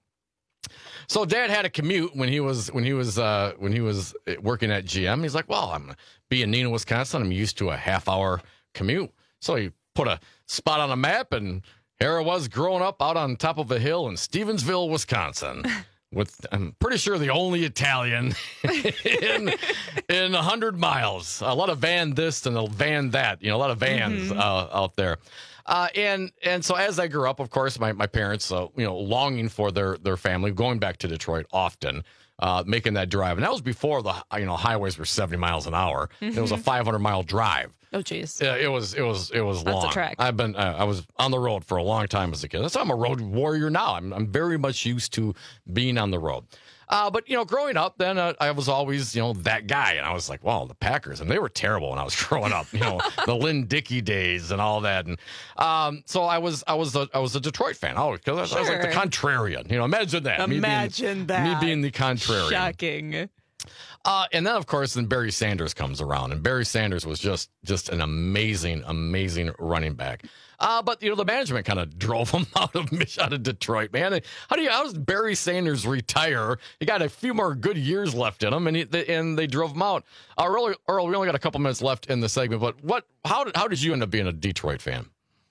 So Dad had a commute when he was when he was uh, when he was working at G M. He's like, well, I'm gonna be in Neenah, Wisconsin. I'm used to a half hour commute. So he put a spot on a map, and here I was growing up out on top of a hill in Stevensville, Wisconsin. With, I'm pretty sure, the only Italian in in a hundred miles. A lot of van this and a van that. You know, a lot of vans mm-hmm. uh, out there. Uh, and and so as I grew up, of course, my my parents, uh, you know, longing for their their family, going back to Detroit often, uh, making that drive. And that was before the you know highways were seventy miles an hour. Mm-hmm. It was a five hundred mile drive. Oh, geez. Yeah, it was it was it was That's long. a trek. I've been uh, I was on the road for a long time as a kid. That's why I'm a road warrior now. I'm I'm very much used to being on the road. Uh, but you know, growing up, then uh, I was always you know that guy, and I was like, well, the Packers, and they were terrible when I was growing up. You know, the Lynn Dickey days and all that, and um, so I was I was a, I was a Detroit fan. Oh, because I was like the contrarian. You know, imagine that. Imagine me being, that. Me being the contrarian. Shocking. Uh, and then, of course, then Barry Sanders comes around, and Barry Sanders was just just an amazing, amazing running back. Uh, but you know, the management kind of drove him out of out of Detroit, man. How do you? How does Barry Sanders retire? He got a few more good years left in him, and he, they, and they drove him out. Uh, Earl, Earl, we only got a couple minutes left in the segment, but what? How did how did you end up being a Detroit fan?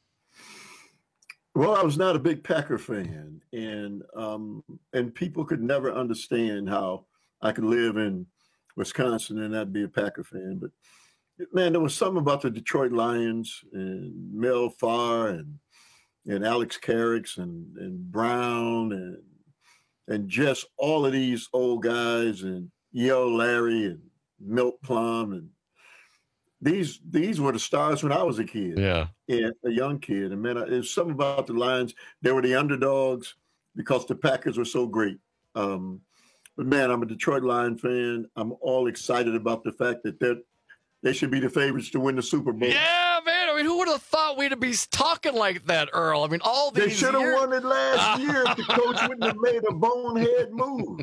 Well, I was not a big Packer fan, and um, and people could never understand how I could live in Wisconsin and not be a Packer fan. But man, there was something about the Detroit Lions and Mel Farr and and Alex Carricks and and Brown and and just all of these old guys and Yo Larry and Milt Plum, and these these were the stars when I was a kid. Yeah, and a young kid. And man, there's something about the Lions. They were the underdogs because the Packers were so great. Um, But, man, I'm a Detroit Lion fan. I'm all excited about the fact that they they should be the favorites to win the Super Bowl. Yeah, man. I mean, who would have thought we'd be talking like that, Earl? I mean, all these They should have years... won it last year if the coach wouldn't have made a bonehead move.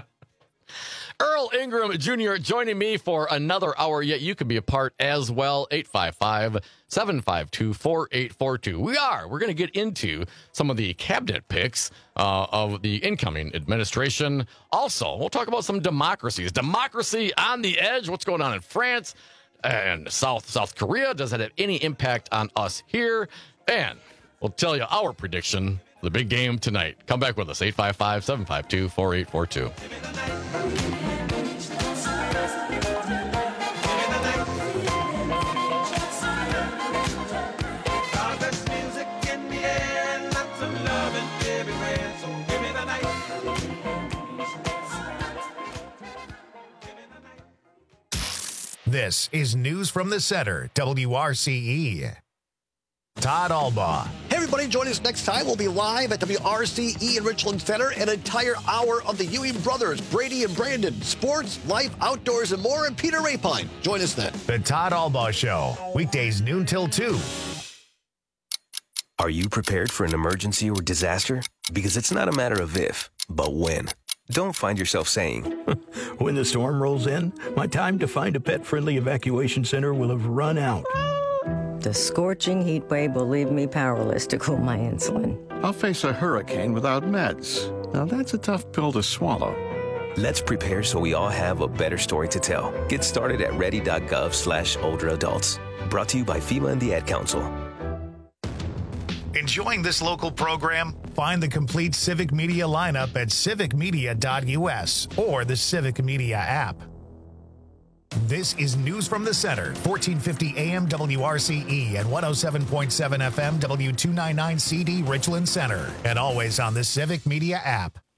Earl Ingram Junior joining me for another hour, yet you can be a part as well. eight five five, seven five two, four eight four two. We are. We're going to get into some of the cabinet picks uh, of the incoming administration. Also, we'll talk about some democracies. Democracy on the edge. What's going on in France and South South Korea? Does that have any impact on us here? And we'll tell you our prediction for the big game tonight. Come back with us. eight five five, seven five two, four eight four two. This is News from the Center, W R C E. Todd Albaugh. Hey, everybody, join us next time. We'll be live at W R C E in Richland Center, an entire hour of the Ewing brothers, Brady and Brandon, sports, life, outdoors, and more, and Peter Rapine. Join us then. The Todd Albaugh Show, weekdays noon till two. Are you prepared for an emergency or disaster? Because it's not a matter of if, but when. Don't find yourself saying, when the storm rolls in, my time to find a pet-friendly evacuation center will have run out. The scorching heat wave will leave me powerless to cool my insulin. I'll face a hurricane without meds. Now that's a tough pill to swallow. Let's prepare so we all have a better story to tell. Get started at ready.gov slash older adults. Brought to you by FEMA and the Ad Council. Enjoying this local program? Find the complete Civic Media lineup at civic media dot u s or the Civic Media app. This is News from the Center, fourteen fifty A M W R C E and one oh seven point seven F M W two ninety-nine C D Richland Center, and always on the Civic Media app.